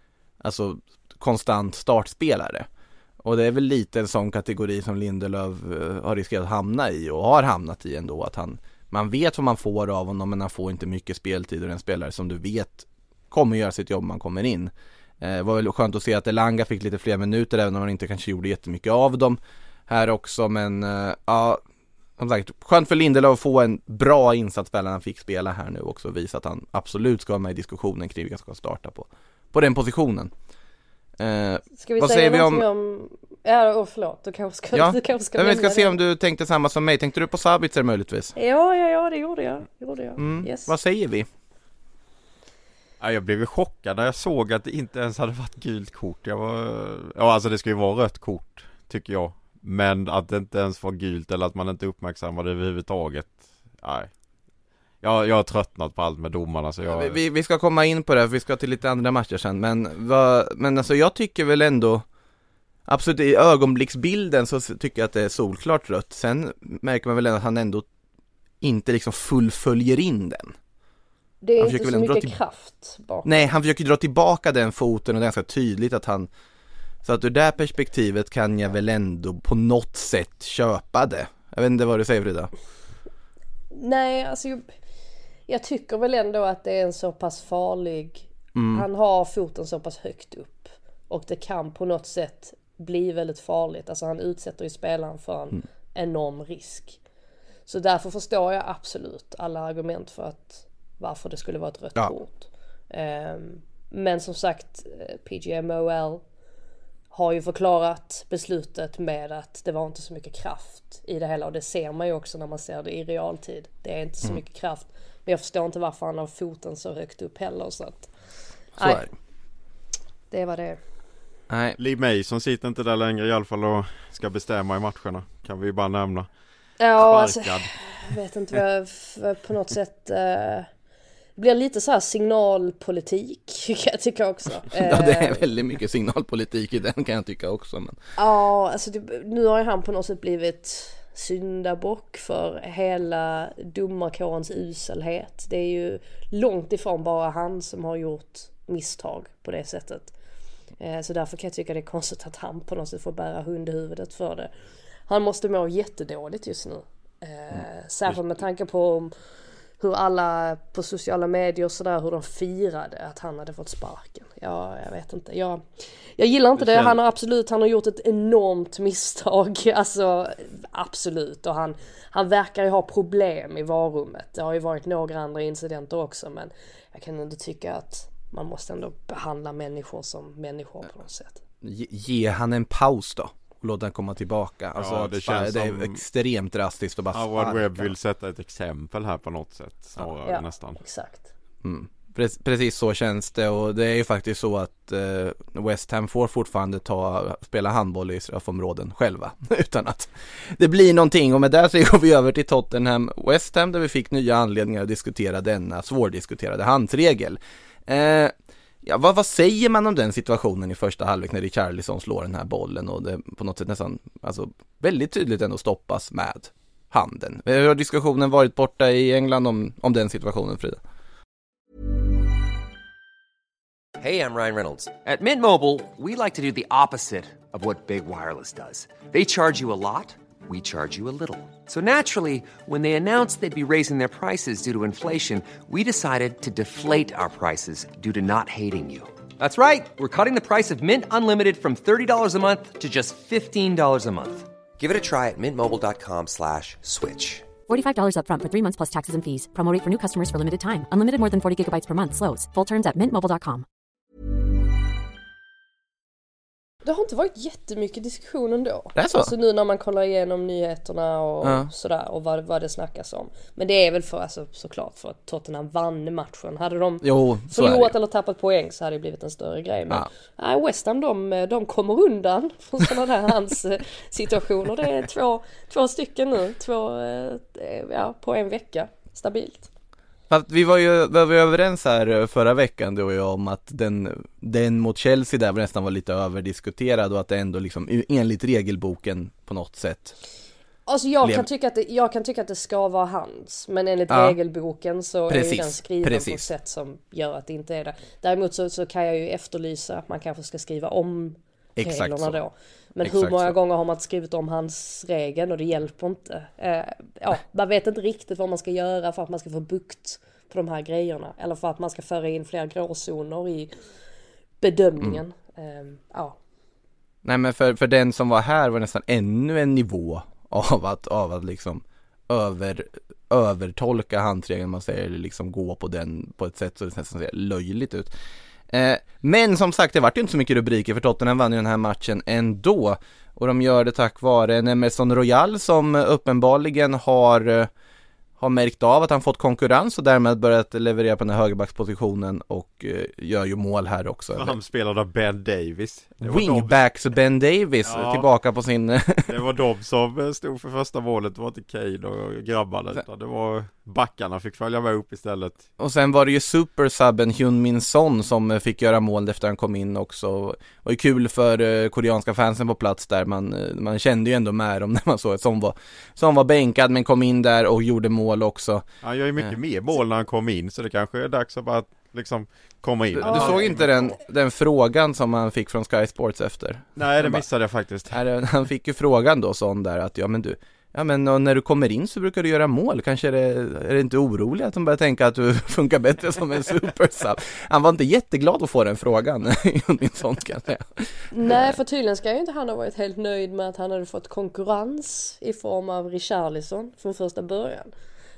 konstant startspelare. Och det är väl lite en sån kategori som Lindelöf har riskerat att hamna i och har hamnat i ändå, att man vet vad man får av honom men han får inte mycket speltid och en spelare som du vet kommer göra sitt jobb när man kommer in. Det var väl skönt att se att Elanga fick lite fler minuter även om han inte kanske gjorde jättemycket av dem här också, men ja, som sagt, skönt för Lindelöf att få en bra insats när han fick spela här nu också och visa att han absolut ska vara med i diskussionen kring vilka ska starta på den positionen. Ska vi vad säga säger vi om... Ja, förlåt, du kanske ska men vi ska se om du tänkte samma som mig. Tänkte du på Sabitzer möjligtvis? Ja, det gjorde jag. Yes. Vad säger vi? Ja, jag blev chockad när jag såg att det inte ens hade varit gult kort. Alltså det ska ju vara rött kort tycker jag. Men att det inte ens var gult eller att man inte uppmärksammade det överhuvudtaget. Nej. Jag har tröttnat på allt med domarna så vi ska komma in på det, för vi ska till lite andra matcher sen. Men alltså jag tycker väl ändå absolut i ögonblicksbilden så tycker jag att det är solklart rött. Sen märker man väl att han ändå inte liksom fullföljer in den. Det är inte så mycket kraft bakom. Nej, han försöker dra tillbaka den foten och det är ganska tydligt att han... Så att ur det perspektivet kan jag väl ändå på något sätt köpa det. Jag vet inte vad du säger, Frida. Nej, alltså jag tycker väl ändå att det är en så pass farlig... Han har foten så pass högt upp. Och det kan på något sätt bli väldigt farligt. Alltså han utsätter ju spelaren för en enorm risk. Så därför förstår jag absolut alla argument för att varför det skulle vara ett rött kort. Men som sagt, PGMOL har ju förklarat beslutet med att det var inte så mycket kraft i det hela. Och det ser man ju också när man ser det i realtid. Det är inte så mycket kraft. Men jag förstår inte varför han har foten så högt upp heller. Så att, nej, det var det. Nej. Lee Mason sitter inte där längre i alla fall och ska bestämma i matcherna. Kan vi bara nämna. Ja, alltså, jag vet inte vad på något sätt... Det blir lite så här signalpolitik kan jag tycka också. Ja, det är väldigt mycket signalpolitik i den kan jag tycka också. Men... Ja, alltså nu har ju han på något sätt blivit syndabock för hela domarkårens uselhet. Det är ju långt ifrån bara han som har gjort misstag på det sättet. Så därför kan jag tycka det är konstigt att han på något sätt får bära hundhuvudet för det. Han måste må jättedåligt just nu. Särskilt med tanke på hur alla på sociala medier och sådär, hur de firade att han hade fått sparken. Ja, jag vet inte. Jag gillar inte det. Han har gjort ett enormt misstag. Alltså, absolut. Och han verkar ju ha problem i varummet. Det har ju varit några andra incidenter också, men jag kan ändå tycka att man måste ändå behandla människor som människor på något sätt. Ge han en paus då. Låt den komma tillbaka. Alltså, det känns det är extremt drastiskt att bara Howard Webb vill sätta ett exempel här på något sätt. Snarare nästan. Exakt. Precis så känns det. Och det är ju faktiskt så att West Ham får fortfarande spela handboll i straffområden själva. Utan att det blir någonting. Och med det så går vi över till Tottenham West Ham, där vi fick nya anledningar att diskutera denna svårdiskuterade handsregel. Ja, vad säger man om den situationen i första halvlek när Richarlison slår den här bollen och det på något sätt nästan väldigt tydligt ändå stoppas med handen? Hur har diskussionen varit borta i England om den situationen, Frida? Hey, I'm Ryan Reynolds. At Mint Mobile, we like to do the opposite of what Big Wireless does. They charge you a lot. we charge you a little. So naturally, when they announced they'd be raising their prices due to inflation, we decided to deflate our prices due to not hating you. That's right. We're cutting the price of Mint Unlimited from $30 a month to just $15 a month. Give it a try at mintmobile.com/switch. $45 up front for 3 months plus taxes and fees. Promo rate for new customers for limited time. Unlimited more than 40 gigabytes per month. Slows full terms at mintmobile.com. Det har inte varit jättemycket diskussion ändå. Det är så? Alltså nu när man kollar igenom nyheterna och sådär och vad det snackas om. Men det är väl för, alltså, såklart för att Tottenham vann matchen. Hade de förlorat eller tappat poäng så hade det blivit en större grej. Men West Ham de kommer undan från sådana där hans situationer. Det är två stycken nu. På en vecka. Stabilt. Fast vi var överens här förra veckan då om att den mot Chelsea där nästan var lite överdiskuterad och att det ändå liksom enligt regelboken på något sätt. Alltså jag kan tycka att det ska vara hans, men enligt regelboken så är ju den skriven på ett sätt som gör att det inte är det. Däremot så kan jag ju efterlysa att man kanske ska skriva om reglerna då. Men hur många gånger har man skrivit om hans regel och det hjälper inte. Man vet inte riktigt vad man ska göra för att man ska få bukt på de här grejerna. Eller för att man ska föra in fler gråzoner i bedömningen. Nej, men för den som var här var nästan ännu en nivå av att liksom övertolka handregeln, man säger, eller liksom gå på den på ett sätt så det nästan ser löjligt ut. Men som sagt, det vart ju inte så mycket rubriker för Tottenham vann ju den här matchen ändå. Och de gör det tack vare en Emerson Royal som uppenbarligen har märkt av att han fått konkurrens och därmed börjat leverera på den här högerbackspositionen och gör ju mål här också. Han spelade av Ben Davis. Wingbacks Ben Davis tillbaka på sin... Det var de som stod för första målet, det var inte Kane och grabbarna utan det var backarna fick följa med upp istället. Och sen var det ju supersubben Hyun-Min Son som fick göra mål efter han kom in också. Det var ju kul för koreanska fansen på plats där. Man kände ju ändå med dem när man såg att som var bänkad men kom in där och gjorde mål också. Han gör ju mycket mer mål när han kom in så det kanske är dags att bara liksom komma in. Du såg inte den frågan som han fick från Sky Sports efter? Nej, det missade jag faktiskt. Han fick ju frågan då sån där att men när du kommer in så brukar du göra mål. Kanske är det inte orolig att de börjar tänka att du funkar bättre som en supersub. Han var inte jätteglad att få den frågan. Min sån kan jag säga. Nej, för tydligen ska ju inte han ha varit helt nöjd med att han hade fått konkurrens i form av Richarlison från första början.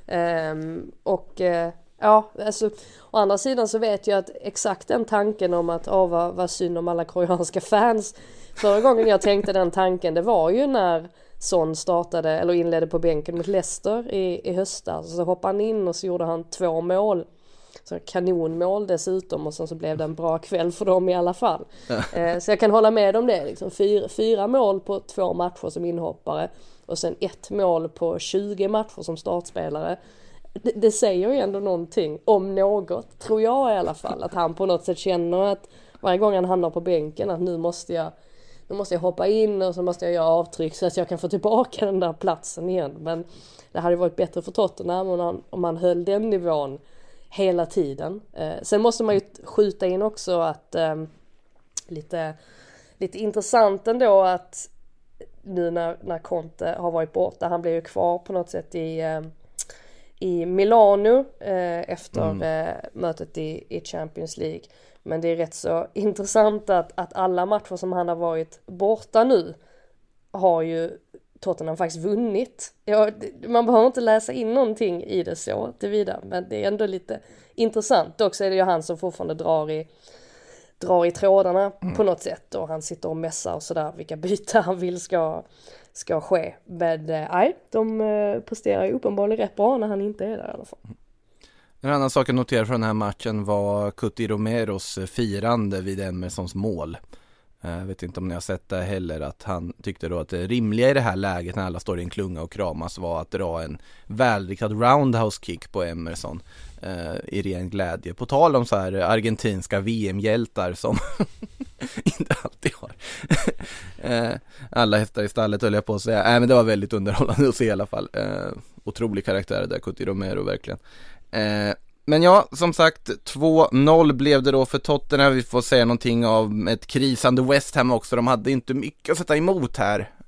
Alltså, å andra sidan så vet jag att exakt den tanken om att vad synd om alla koreanska fans. Förra gången jag tänkte den tanken, det var ju när Son startade eller inledde på bänken mot Leicester i höstas. Så hoppade han in och så gjorde han 2 mål. Så kanonmål dessutom och sen så blev det en bra kväll för dem i alla fall. Så jag kan hålla med om det. Liksom 4 mål på 2 matcher som inhoppare och sen 1 mål på 20 matcher som startspelare. Det säger ju ändå någonting om något, tror jag i alla fall. Att han på något sätt känner att varje gång han hamnar på bänken att nu måste jag hoppa in och så måste jag göra avtryck så att jag kan få tillbaka den där platsen igen. Men det hade varit bättre för Tottenham om man höll den nivån hela tiden. Sen måste man ju skjuta in också att lite intressant ändå att nu när Conte har varit borta, han blev ju kvar på något sätt i Milano efter mötet i Champions League. Men det är rätt så intressant att alla matcher som han har varit borta nu har ju Tottenham faktiskt vunnit. Man behöver inte läsa in någonting i det så tillvida, men det är ändå lite intressant. Dock så är det ju han som fortfarande drar i trådarna på något sätt och han sitter och mässar och sådär vilka byten han vill ska ske. Men de presterar ju uppenbarligen rätt bra när han inte är där i alla fall. En annan sak jag noterade från den här matchen var Cuti Romeros firande vid Emersons mål. Jag vet inte om ni har sett det heller, att han tyckte då att det rimliga i det här läget när alla står i en klunga och kramas var att dra en välriktad roundhouse kick på Emerson i ren glädje. På tal om så här argentinska VM-hjältar som inte alltid har alla hästar i stallet, höll jag på att säga. Men det var väldigt underhållande att se i alla fall. Otrolig karaktär där, Cuti Romero verkligen. Men ja, som sagt 2-0 blev det då för Tottenham. Vi får säga någonting av ett krisande West Ham också. De hade inte mycket att sätta emot här.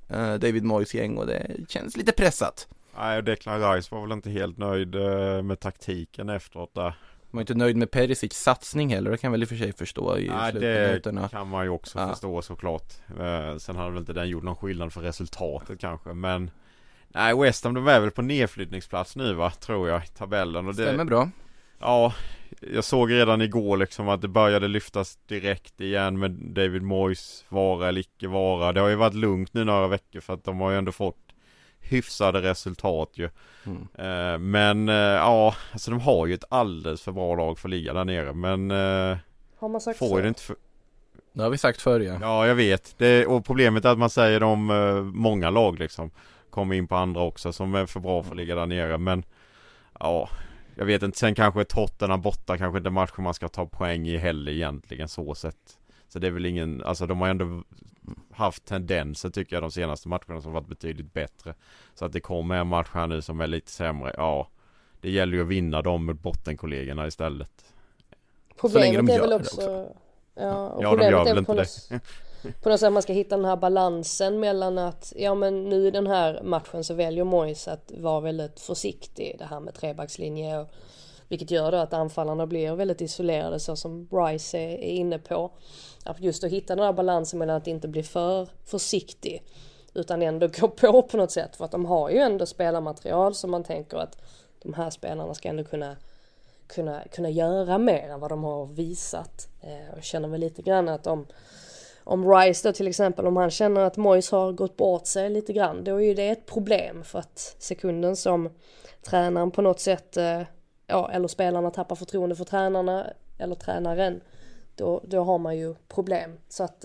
David Moyes gäng och det känns lite pressat. Nej, Declan Rice var väl inte helt nöjd med taktiken efteråt där. Man är inte nöjd med Perisic satsning heller, det kan väl i och för sig förstå i slutminuterna. Det kan man ju också förstå såklart. Sen hade väl inte den gjort någon skillnad för resultatet kanske, men nej, West Ham, de är väl på nedflyttningsplats nu va, tror jag, i tabellen. Och det stämmer bra. Ja, jag såg redan igår liksom att det började lyftas direkt igen med David Moyes vara eller icke vara. Det har ju varit lugnt nu några veckor för att de har ju ändå fått hyfsade resultat ju. Men ja, alltså de har ju ett alldeles för bra lag för att ligga där nere, men har man sagt får så? Det inte Det har vi sagt förr, ja. Ja, jag vet. Och problemet är att man säger om många lag liksom kommer in på andra också som är för bra för att ligga där nere, men ja, jag vet inte. Sen kanske Tottenham borta kanske inte matchen man ska ta poäng i heller egentligen så sett. Så det är väl ingen, alltså de har ändå haft tendenser tycker jag de senaste matcherna som varit betydligt bättre. Så att det kommer en match här nu som är lite sämre. Ja, det gäller ju att vinna dem mot bottenkollegorna istället. Problemet är väl också. Ja, och ja, de gör väl inte det. På något sätt att man ska hitta den här balansen mellan att ja men nu i den här matchen så väljer Moyes att vara väldigt försiktig det här med trebackslinje, och vilket gör då att anfallarna blir väldigt isolerade så som Rice är inne på. Att just att hitta den här balansen mellan att inte bli för försiktig utan ändå gå på något sätt, för att de har ju ändå spelarmaterial som man tänker att de här spelarna ska ändå kunna göra mer än vad de har visat. Jag känner väl lite grann att om Rice då till exempel, om han känner att Moyes har gått bort sig lite grann, då är ju det ett problem, för att sekunden som tränaren på något sätt eller spelarna tappar förtroende för tränarna eller tränaren, då har man ju problem. Så att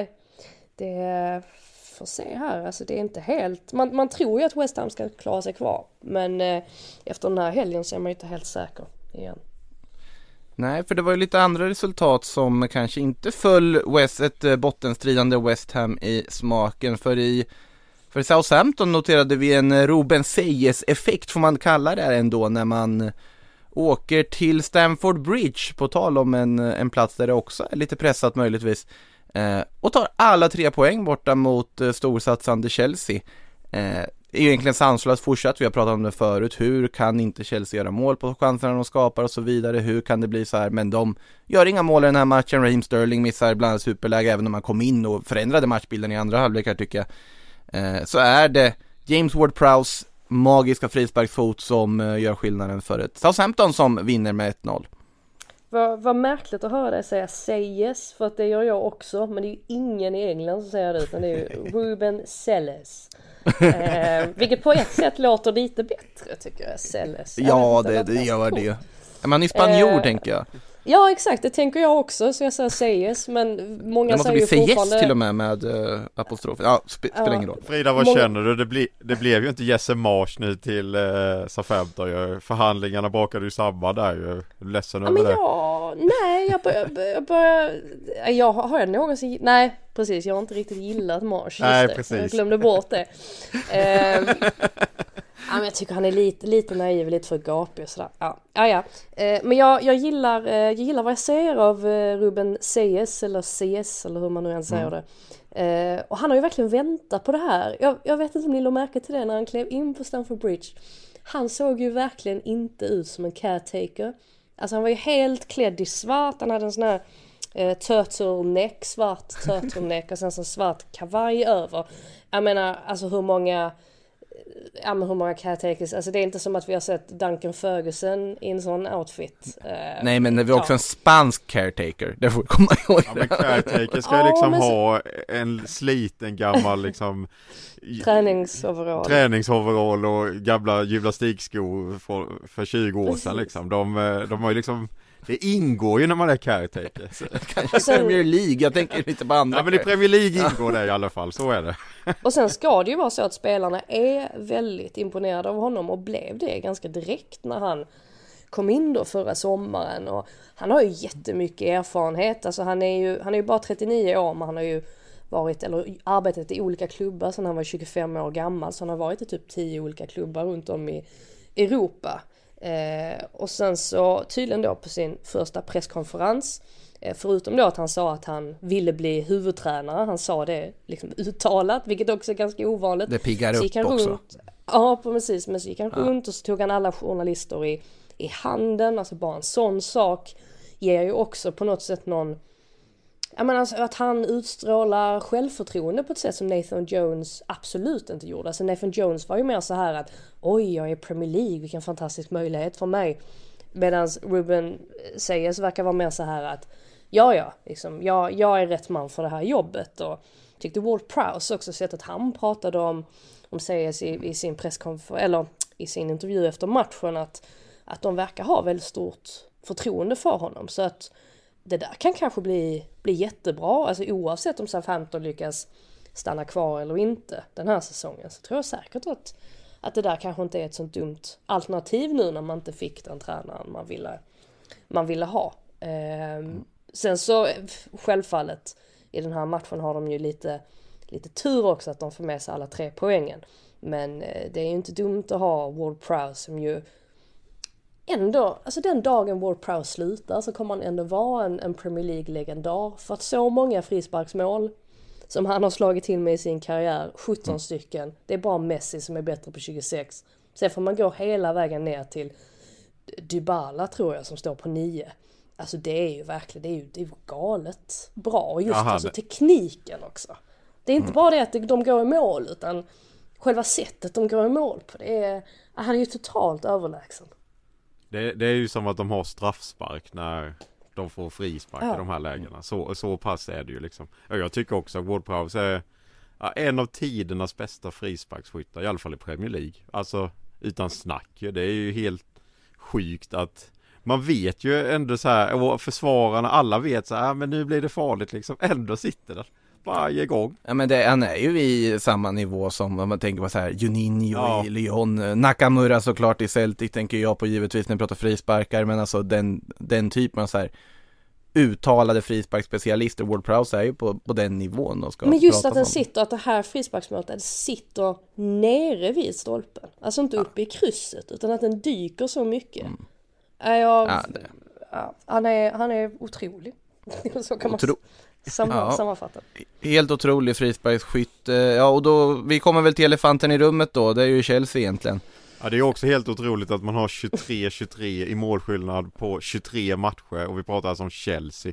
det får se här, alltså det är inte helt, man tror ju att West Ham ska klara sig kvar, men efter den här helgen så är man ju inte helt säker igen. Nej, för det var ju lite andra resultat som kanske inte föll ett bottenstridande West Ham i smaken. För Southampton noterade vi en Ruben Seyes-effekt, får man kalla det ändå, när man åker till Stamford Bridge, på tal om en plats där det också är lite pressat möjligtvis, och tar alla 3 poäng borta mot storsatsande Chelsea. Är ju egentligen sanslöst fortsatt, vi har pratat om det förut, hur kan inte Chelsea göra mål på chanserna de skapar och så vidare, hur kan det bli så här, men de gör inga mål i den här matchen. Raheem Sterling missar bland annat superläge, även om man kom in och förändrade matchbilden i andra halvlek här tycker jag. Så är det James Ward-Prowse magiska frisparksfot som gör skillnaden för ett Southampton som vinner med 1-0. Vad märkligt att höra dig säga Seyes, för att det gör jag också, men det är ju ingen i England som säger det, utan det är ju Ruben Selles. Vilket på ett sätt låter lite bättre tycker jag, Selles. Ja, det gör det. Man är spanjor tänker jag. Ja, exakt, det tänker jag också, så jag säger Seyes, men många säger ju fortfarande... Det måste bli till och med apostrof. Ja, spelar ingen roll. Frida, vad känner du? Det blev ju inte Jesse Marsh nu till Southampton. Förhandlingarna bakade ju samman där ju. Ledsen över det. Jag har jag någonsin... Nej, precis, jag har inte riktigt gillat Marsh. Nej, precis. Jag glömde bort det. Men jag tycker han är lite naiv, lite för gapig och sådär. Men jag gillar vad jag ser av Ruben Seyes eller hur man nu än säger det. Och han har ju verkligen väntat på det här. Jag vet inte om ni lade märke till det när han klev in på Stamford Bridge. Han såg ju verkligen inte ut som en caretaker. Alltså han var ju helt klädd i svart. Han hade en sån här svart turtleneck och sen så svart kavaj över. Jag menar, alltså hur många caretakers, alltså det är inte som att vi har sett Duncan Ferguson i en sån outfit. Nej, men vi har också en spansk caretaker, det får vi komma ihåg. Ja, men caretaker ska liksom ha en sliten gammal liksom träningsoverall och gamla gymnastikskor för 20 år sedan liksom. De har ju liksom, det ingår ju när man är caretaker. Kanske Premier League, jag tänker lite på andra. Ja, men i Premier League ingår det i alla fall, så är det. Och sen ska det ju vara så att spelarna är väldigt imponerade av honom, och blev det ganska direkt när han kom in då förra sommaren. Och han har ju jättemycket erfarenhet, alltså han är ju bara 39 år, men han har ju arbetat i olika klubbar sedan han var 25 år gammal, så han har varit i typ 10 olika klubbar runt om i Europa. Och sen så tydligen då på sin första presskonferens, förutom då att han sa att han ville bli huvudtränare, han sa det liksom uttalat, vilket också är ganska ovanligt. Det piggar upp också. Runt, ja, precis, men så gick han runt och så tog han alla journalister i handen, alltså bara en sån sak ger ju också på något sätt någon, jag menar alltså att han utstrålar självförtroende på ett sätt som Nathan Jones absolut inte gjorde. Alltså Nathan Jones var ju mer så här att oj, jag är i Premier League, vilken fantastisk möjlighet för mig. Medan Ruben Sayers verkar vara mer så här att liksom, jag är rätt man för det här jobbet. Och tyckte Ward Prowse också, sättet han pratade om Sayers i sin presskonferens eller i sin intervju efter matchen, att de verkar ha väldigt stort förtroende för honom. Så att det där kan kanske bli jättebra. Alltså oavsett om Southampton lyckas stanna kvar eller inte den här säsongen, så tror jag säkert att det där kanske inte är ett sånt dumt alternativ nu när man inte fick den tränaren man ville ha. Sen så självfallet i den här matchen har de ju lite tur också att de får med sig alla 3 poängen. Men det är ju inte dumt att ha Ward Prowse som ju ändå, alltså den dagen Ward Prowse slutar så kommer han ändå vara en Premier League-legendar. För att så många frisparksmål som han har slagit till med i sin karriär, 17 stycken, det är bara Messi som är bättre på 26. Sen får man gå hela vägen ner till Dybala tror jag som står på 9. Alltså det är ju verkligen, det är ju galet bra. Och just alltså tekniken också. Det är inte bara det att de går i mål, utan själva sättet de går i mål på. Han är ju totalt överlägsen. Det är ju som att de har straffspark när de får frispark i de här lägena. Så pass är det ju liksom. Jag tycker också att Ward Prowse är en av tidernas bästa frisparksskyttar, i alla fall i Premier League. Alltså utan snack. Det är ju helt sjukt att man vet ju ändå så här, och försvararna alla vet så här, men nu blir det farligt liksom. Ändå sitter det varje gång. Ja, men han är ju i samma nivå som om man tänker på så här Juninho i Lyon, Nakamura såklart i Celtic tänker jag på givetvis när vi pratar frisparkar, men alltså den typen av så här uttalade frisparksspecialister. Ward Prowse är ju på den nivån och ska. Men just att den sitter, att det här frisparksmålet sitter nere vid stolpen, alltså inte uppe i krysset, utan att den dyker så mycket. Han är otrolig. Så kan man sammanfatta. Helt otrolig frisparksskytt. Ja, och då vi kommer väl till elefanten i rummet då. Det är ju Chelsea egentligen. Ja, det är också helt otroligt att man har 23-23 i målskillnad på 23 matcher, och vi pratar alltså om Chelsea.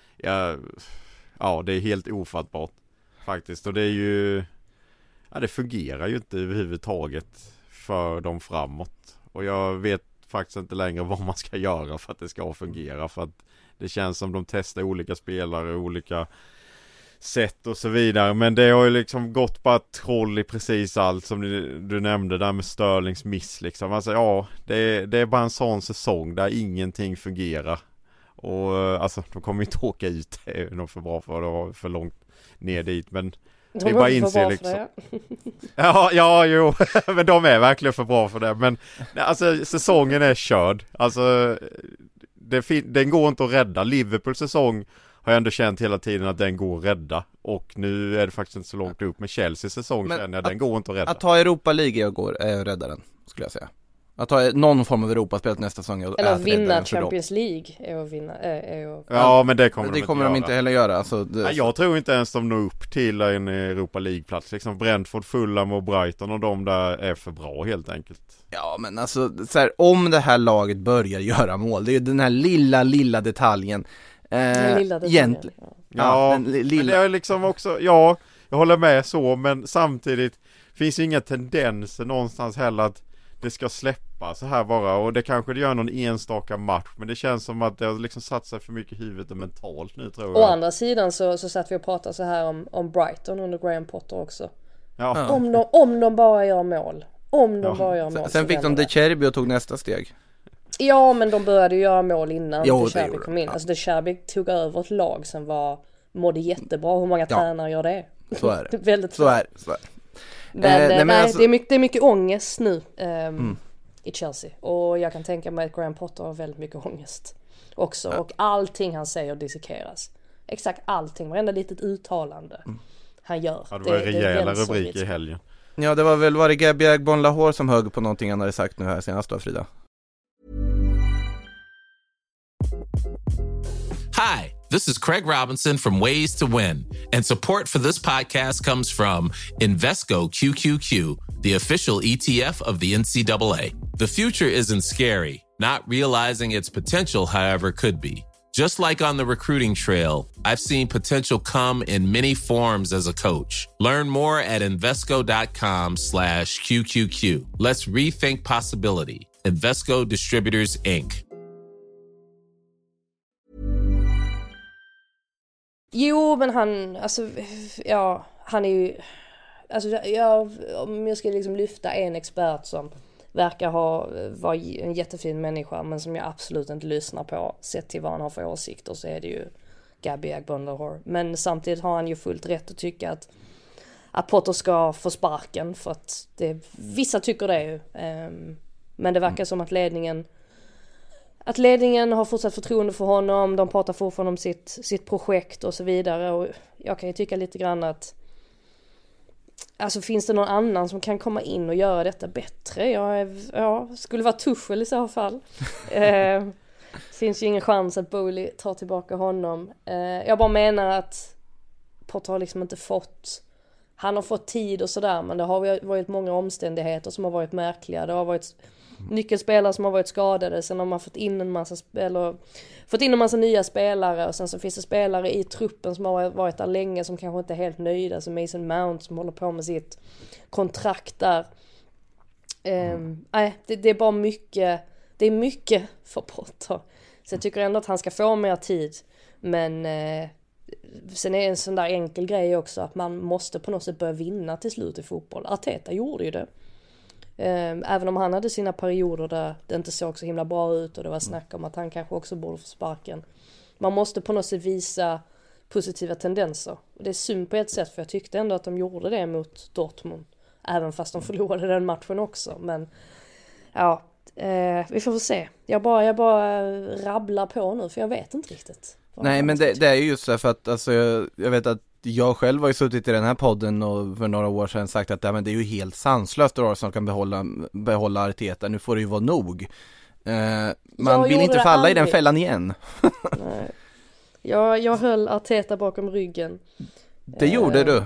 Ja, det är helt ofattbart faktiskt, och det är ju det fungerar ju inte överhuvudtaget för dem framåt. Och jag vet faktiskt inte längre vad man ska göra för att det ska fungera, för att det känns som de testar olika spelare, olika sätt och så vidare. Men det har ju liksom gått bara troll i precis allt som du nämnde där med Sterlings miss liksom. Alltså det är bara en sån säsong där ingenting fungerar. Och alltså de kommer inte åka ut, det är nog för bra för det var för långt ner dit, men det är bara inse liksom. Jo, men de är verkligen för bra för det. Men alltså säsongen är körd. Alltså den går inte att rädda. Liverpools säsong har jag ändå känt hela tiden att den går att rädda. Och nu är det faktiskt inte så långt upp med Chelseas säsong, känner jag. Den går inte att rädda. Att ta Europa League är att rädda den, skulle jag säga. Att ta någon form av Europaspelet nästa säsong eller att vinna Champions League är att vinna. Ja, men det kommer de inte heller göra. Alltså, jag tror inte ens de når upp till en Europa League-plats. Liksom Brentford, Fulham och Brighton och de där är för bra helt enkelt. Ja, men alltså så här, om det här laget börjar göra mål, det är ju den här lilla detaljen. Egentligen. Ja, men det är liksom också, jag håller med så, men samtidigt finns ju inga tendenser någonstans heller att det ska släppa så här bara, och det kanske det gör någon enstaka match, men det känns som att det har liksom satt sig för mycket i huvudet och mentalt nu, tror jag. Å andra sidan så satt vi och pratade så här om Brighton under Graham Potter också. Ja. Om de bara gör mål. Bara gör mål. Sen fick de De Cherby och tog nästa steg. Ja, men de började ju göra mål innan De Cherby kom in. Alltså De Cherby tog över ett lag som mådde jättebra. Hur många tränare gör det? Så är det. Väldigt så är det. Men alltså... det är mycket ångest nu i Chelsea. Och jag kan tänka mig att Graham Potter har väldigt mycket ångest också. Och allting han säger dissekeras. Exakt allting, varenda litet uttalande han gör. Ja, det var rejäla rubriker i helgen. Ja, det var det Gabi Agbonlahor som högg på någonting han hade sagt nu här senast då, Frida? Hi, this is Craig Robinson from Ways to Win, and support for this podcast comes from Invesco QQQ, the official ETF of the NCAA. The future isn't scary. Not realizing its potential, however, could be. Just like on the recruiting trail, I've seen potential come in many forms as a coach. Learn more at Invesco.com/QQQ. Let's rethink possibility. Invesco Distributors, Inc. Jo, men han är ju, alltså om jag ska liksom lyfta en expert som verkar vara en jättefin människa, men som jag absolut inte lyssnar på sett till vad han har för åsikter, så är det ju Gabby Agbonlahor. Men samtidigt har han ju fullt rätt att tycka att Potter ska få sparken, för att vissa tycker det ju. Men det verkar som att ledningen har fortsatt förtroende för honom. De pratar fortfarande om sitt projekt och så vidare. Och jag kan ju tycka lite grann att, alltså, finns det någon annan som kan komma in och göra detta bättre? Skulle vara Tuchel i så fall. Finns ju ingen chans att Bowley tar tillbaka honom. Jag bara menar att Potter har liksom inte han har fått tid och sådär, men det har varit många omständigheter som har varit märkliga. Det har varit nyckelspelare som har varit skadade, sen har man fått in en massa nya spelare, och sen så finns det spelare i truppen som har varit där länge som kanske inte är helt nöjda, som Mason Mount som håller på med sitt kontrakt där. Det är bara mycket för Potter, så jag tycker ändå att han ska få mer tid, men sen är det en sån där enkel grej också att man måste på något sätt börja vinna till slut i fotboll. Arteta gjorde ju det. Även om han hade sina perioder där det inte såg så himla bra ut och det var snack om att han kanske också borde få sparken. Man måste på något sätt visa positiva tendenser. Och det är synd på ett sätt, för jag tyckte ändå att de gjorde det mot Dortmund. Även fast de förlorade den matchen också. Men ja, vi får se. Jag bara rabblar på nu, för jag vet inte riktigt. Nej, men det är ju just så, för att alltså, jag vet att jag själv har ju suttit i den här podden och för några år sedan sagt att men det är ju helt sanslöst att som kan behålla Arteta. Nu får det ju vara nog. Man vill inte falla i den fällan igen. Nej. Jag höll Arteta bakom ryggen. Det gjorde du.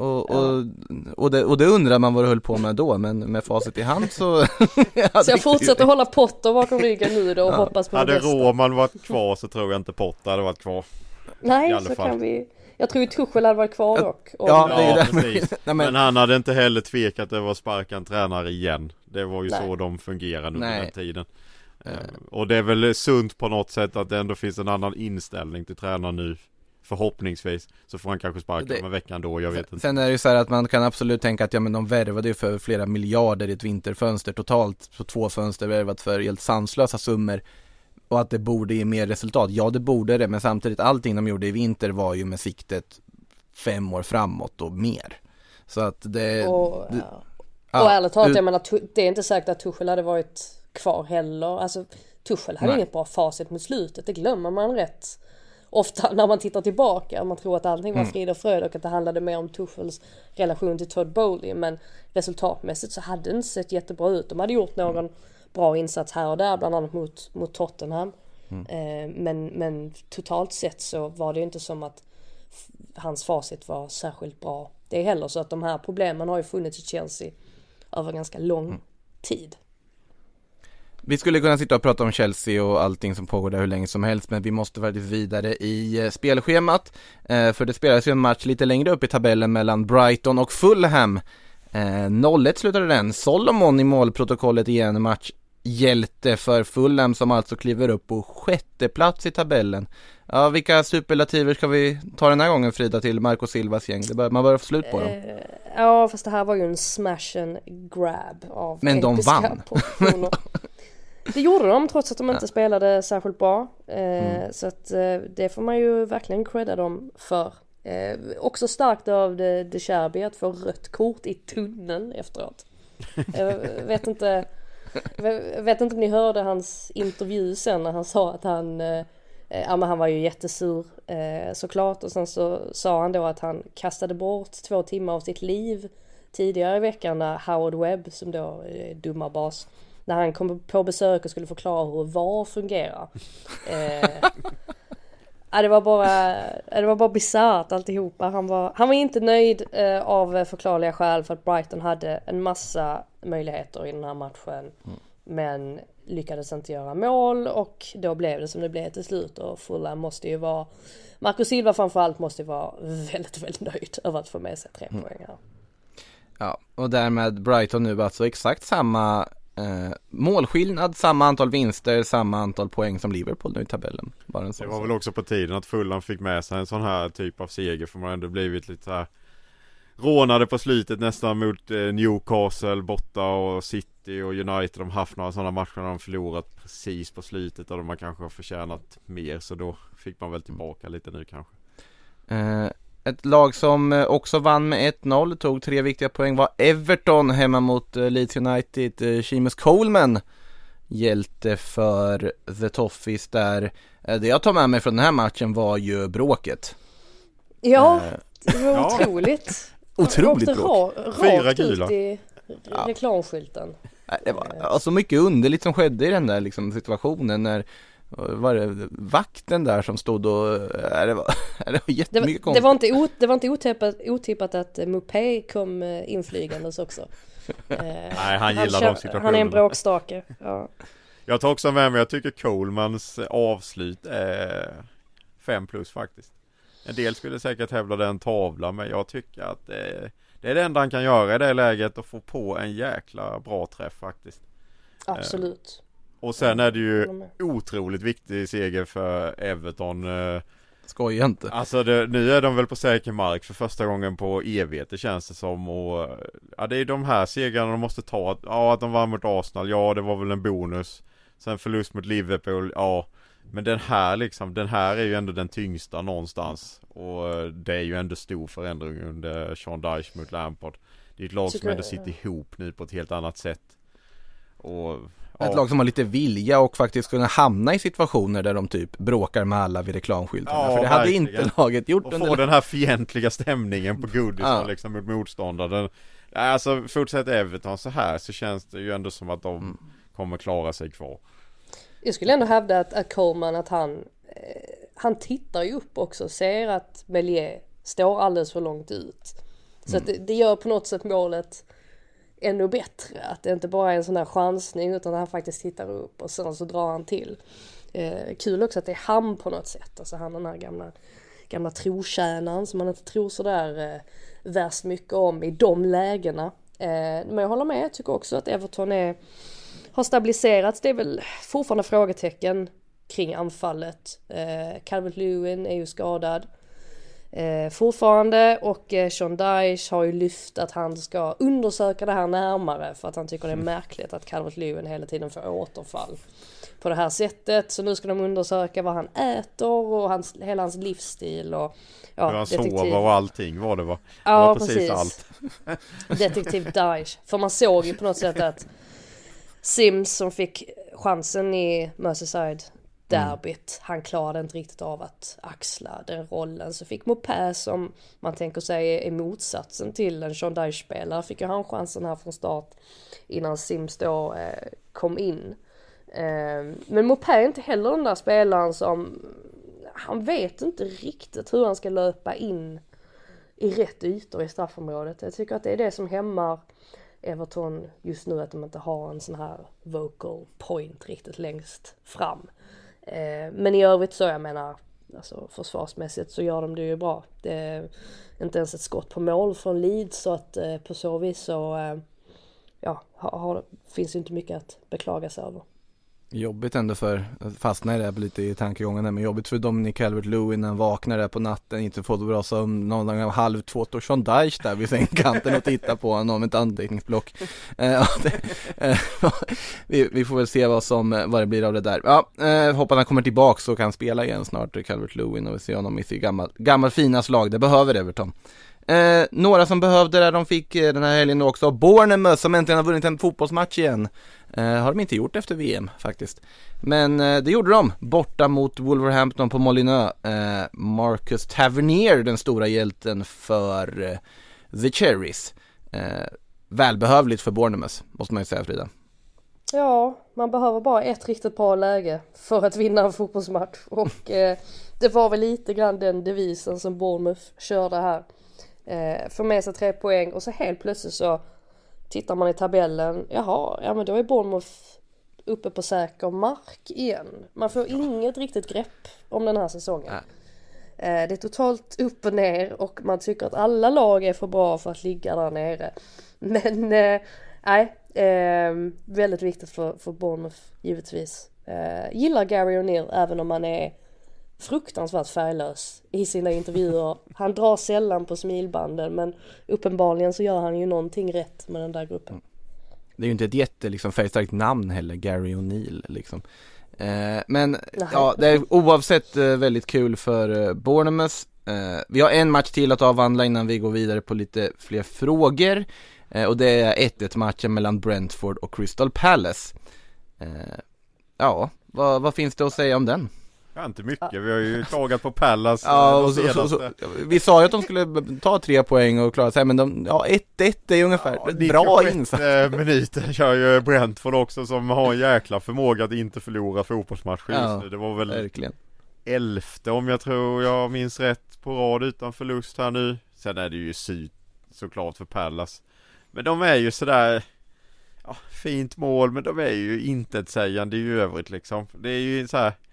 Och det undrar man vad du höll på med då, men med facit i hand så... Så jag fortsätter hålla Potter bakom ryggen nu då och hoppas på det bästa. Hade Roman varit kvar så tror jag inte Potter hade varit kvar. Nej, så fall. Kan vi... Jag tror ju Tuchel hade varit kvar dock. Precis. Men han hade inte heller tvekat över att sparka en tränare igen. Det var ju så de fungerade under den tiden. Och det är väl sunt på något sätt att det ändå finns en annan inställning till tränaren nu. Förhoppningsvis så får han kanske sparka med veckan då, jag vet inte. Sen är det ju så här att man kan absolut tänka att de värvade ju för flera miljarder i ett vinterfönster totalt, på 2 fönster värvat för helt sanslösa summor, och att det borde ge mer resultat. Ja, det borde det, men samtidigt allting de gjorde i vinter var ju med siktet 5 år framåt och mer. Så att det... Och ärligt talat, jag menar, det är inte säkert att Tuchel hade varit kvar heller. Alltså, Tuchel hade inget bra facit mot slutet, det glömmer man rätt ofta när man tittar tillbaka. Man tror att allting var frid och fröjd och att det handlade mer om Tuchels relation till Todd Bowley, men resultatmässigt så hade det inte sett jättebra ut. De hade gjort någon bra insats här och där, bland annat mot Tottenham. Men totalt sett så var det inte som att hans facit var särskilt bra. Det är heller så att de här problemen har ju funnits i Chelsea över ganska lång tid. Vi skulle kunna sitta och prata om Chelsea och allting som pågår där hur länge som helst, men vi måste faktiskt vidare i spelschemat. För det spelas ju en match lite längre upp i tabellen mellan Brighton och Fulham. 0-1 slutade den. Solomon i målprotokollet igen, matchhjälte för Fulham som alltså kliver upp på 6:e plats i tabellen. Ja, vilka superlativer ska vi ta den här gången, Frida, till Marco Silvas gäng? Man börjar få slut på dem. Ja, fast det här var ju en smash and grab av men de vann. Det gjorde de trots att de inte spelade särskilt bra. Så att det får man ju verkligen credda dem för. Också starkt av De Cherby att få rött kort i tunneln efteråt. Jag vet inte om ni hörde hans intervju sen när han sa att han var ju jättesur såklart, och sen så sa han då att han kastade bort 2 timmar av sitt liv tidigare i veckan när Howard Webb, som då är dumarbas, när han kom på besök och skulle förklara hur VAR fungerar. Det var bara bisarrt alltihopa. Han var inte nöjd av förklarliga skäl för att Brighton hade en massa möjligheter i den här matchen. Men lyckades inte göra mål och då blev det som det blev till slut. Och Fulham måste ju vara, Marco Silva framförallt måste ju vara väldigt, väldigt nöjd över att få med sig 3 poäng här. Ja, och därmed Brighton nu alltså exakt samma målskillnad, samma antal vinster, samma antal poäng som Liverpool nu i tabellen. Det var väl också på tiden att Fulham fick med sig en sån här typ av seger, för man har ändå blivit lite så här rånade på slutet nästan mot Newcastle borta och City och United. De har haft några sådana matcher när de förlorat precis på slutet och de kanske har förtjänat mer, så då fick man väl tillbaka lite nu kanske. Ett lag som också vann med 1-0, tog 3 viktiga poäng, var Everton hemma mot Leeds United. Seamus Coleman, hjälte för The Toffees där. Det jag tar med mig från den här matchen var ju bråket. Ja, det var otroligt. Otroligt bråk. 4 gula. Ut i reklamskylten. Det var så mycket underligt som skedde i den där liksom, situationen när var det vakten där som stod och det var jättemycket konstigt. Det var inte otippat att Mupé kom inflygandes också. Nej, han gillar de situationerna. Han är en bråkstake. Ja. Jag tar också med mig, jag tycker Colemans avslut är 5+ faktiskt. En del skulle säkert hävda den tavla, men jag tycker att det är det enda han kan göra i det läget, att få på en jäkla bra träff faktiskt. Absolut. Och sen är det ju otroligt viktig seger för Everton. Skoja inte. Alltså nu är de väl på säker mark för första gången på evigheter känns det som. Och det är de här segrarna de måste ta. Att de vann mot Arsenal, det var väl en bonus. Sen förlust mot Liverpool, men den här är ju ändå den tyngsta någonstans. Och det är ju ändå stor förändring under Sean Dyche mot Lampard. Det är ett lag som ändå sitter ihop nu på ett helt annat sätt. Och ett lag som har lite vilja och faktiskt kunna hamna i situationer där de typ bråkar med alla vid reklamskyltarna. För det hade inte laget gjort. Och få den här fientliga stämningen på Goodison liksom mot motståndaren. Alltså fortsätter Everton så här så känns det ju ändå som att de kommer klara sig kvar. Jag skulle ändå hävda att Coleman, att han tittar ju upp också, ser att Meslier står alldeles för långt ut. Så att det gör på något sätt målet ännu bättre. Att det inte bara är en sån här chansning utan att han faktiskt tittar upp och sen så drar han till. Kul också att det är han på något sätt. Alltså han den här gamla trotjänaren som man inte tror så där värst mycket om i de lägena. Men jag håller med. Jag tycker också att Everton har stabiliserats. Det är väl fortfarande frågetecken kring anfallet. Calvert-Lewin är ju skadad fortfarande och Sean Dyche har ju lyft att han ska undersöka det här närmare för att han tycker det är märkligt att Calvert-Lewin hela tiden får återfall på det här sättet. Så nu ska de undersöka vad han äter och hela hans livsstil och han sover och allting var det va? Ja, precis allt. Detektiv Dyche. För man såg ju på något sätt att Sims som fick chansen i Merseyside derbyt, han klarade inte riktigt av att axla den rollen. Så fick Mopé, som man tänker sig är motsatsen till en Sean Dyche-spelare, fick ju han chansen här från start innan Sims då kom in. Men Mopé är inte heller den där spelaren som han vet inte riktigt hur han ska löpa in i rätt ytor i straffområdet. Jag tycker att det är det som hämmar Everton just nu, att de inte har en sån här vocal point riktigt längst fram. Men i övrigt så, jag menar, alltså försvarsmässigt så gör de det ju bra. Det är inte ens ett skott på mål från Leeds, så att på så vis så finns ju inte mycket att beklaga sig över. Jobbigt ändå för, fastnar det lite i tankegångarna, men jobbigt för Dominic Calvert-Lewin när han vaknar där på natten, inte får bra som någon gång 1:30 och Sean Dyche där vid sängkanten och titta på honom med ett anteckningsblock. Vi får väl se vad det blir av det där. Hoppas han kommer tillbaka och kan spela igen snart, Calvert-Lewin, och vi ser honom i sitt gammal fina slag. Det behöver Everton. Några som behövde det, de fick den här helgen också Bournemouth, som äntligen har vunnit en fotbollsmatch igen. Har de inte gjort efter VM faktiskt, men det gjorde de borta mot Wolverhampton på Molineux. Marcus Tavernier, den stora hjälten för The Cherries. Välbehövligt för Bournemouth, måste man ju säga, Frida. Ja, man behöver bara ett riktigt bra läge för att vinna en fotbollsmatch, och det var väl lite grann den devisen som Bournemouth körde här. Får med sig 3 poäng och så helt plötsligt så tittar man i tabellen. Ja men då är Bournemouth uppe på säker mark igen. Man får inget riktigt grepp om den här säsongen. Det är totalt upp och ner och man tycker att alla lag är för bra för att ligga där nere. Men väldigt viktigt för Bournemouth givetvis. Gillar Gary O'Neill även om man är fruktansvärt färglös i sina intervjuer. Han drar sällan på smilbanden men uppenbarligen så gör han ju någonting rätt med den där gruppen. Det är ju inte ett jätte liksom, färgstarkt namn heller, Gary O'Neill liksom. Men ja, det är oavsett väldigt kul för Bournemouth. Vi har en match till att avhandla innan vi går vidare på lite fler frågor. Och det är 1-1 matchen mellan Brentford och Crystal Palace. Ja, vad finns det att säga om den? Ja, inte mycket. Vi har ju klagat på Palace. Vi sa ju att de skulle ta 3 poäng och klara sig, men 1-1 är ungefär bra insats. Minuten kör ju Brentford också som har en jäkla förmåga att inte förlora fotbollsmatcher. Ja, det var väl verkligen 11:e om jag minns rätt på rad utan förlust här nu. Sen är det ju såklart för Palace. Men de är ju sådär fint mål, men de är ju intetsägande i övrigt liksom. Det är ju så här.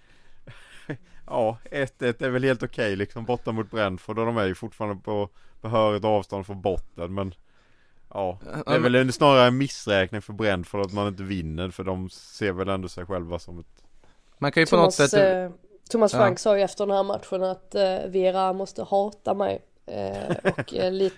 Ja, 1-1 är väl helt okej liksom, borta mot Brentford och de är ju fortfarande på behörigt avstånd från botten, men det är väl snarare en missräkning för Brentford att man inte vinner, för de ser väl ändå sig själva som ett... Man kan ju på något sätt... Thomas Frank sa ju efter den här matchen att Vieira måste hata mig och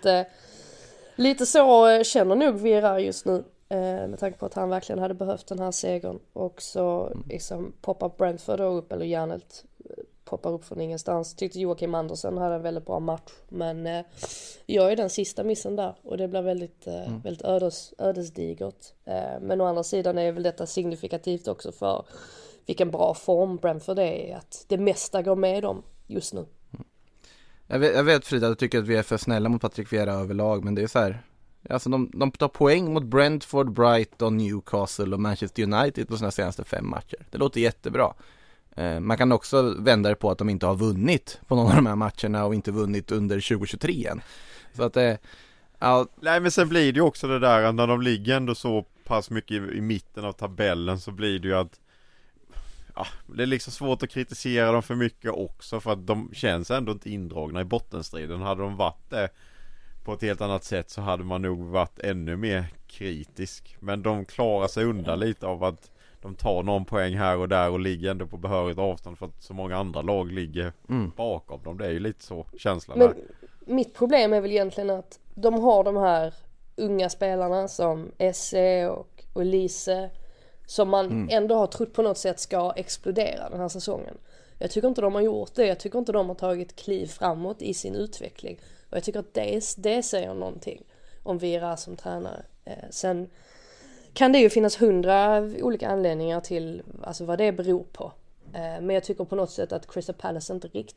lite så känner nog Vieira just nu. Med tanke på att han verkligen hade behövt den här segern. Och så liksom poppar Brentford då upp, eller Janelt poppar upp från ingenstans. Tyckte Joakim Andersen hade en väldigt bra match. Men jag är den sista missen där. Och det blir väldigt ödesdigert. Men å andra sidan är väl detta signifikativt också för vilken bra form Brentford är. Att det mesta går med dem just nu. Jag vet Frida, du tycker att vi är för snälla mot Patrick Vieira överlag. Men det är så här... Alltså de tar poäng mot Brentford, Brighton, Newcastle och Manchester United på sina senaste 5 matcher. Det låter jättebra. Man kan också vända det på att de inte har vunnit på någon av de här matcherna och inte vunnit under 2023 än. Så att Nej, men sen blir det ju också det där att när de ligger ändå så pass mycket i mitten av tabellen så blir det ju att det är liksom svårt att kritisera dem för mycket också, för att de känns ändå inte indragna i bottenstriden. Hade de varit det på ett helt annat sätt så hade man nog varit ännu mer kritisk. Men de klarar sig undan lite av att de tar någon poäng här och där och ligger ändå på behörigt avstånd för att så många andra lag ligger bakom dem. Det är ju lite så känslan där. Mitt problem är väl egentligen att de har de här unga spelarna som Esse och Lise som man ändå har trott på något sätt ska explodera den här säsongen. Jag tycker inte de har gjort det. Jag tycker inte de har tagit kliv framåt i sin utveckling. Och jag tycker att det säger någonting om Vieira som tränare. Sen kan det ju finnas 100 olika anledningar till alltså vad det beror på. Men jag tycker på något sätt att Crystal Palace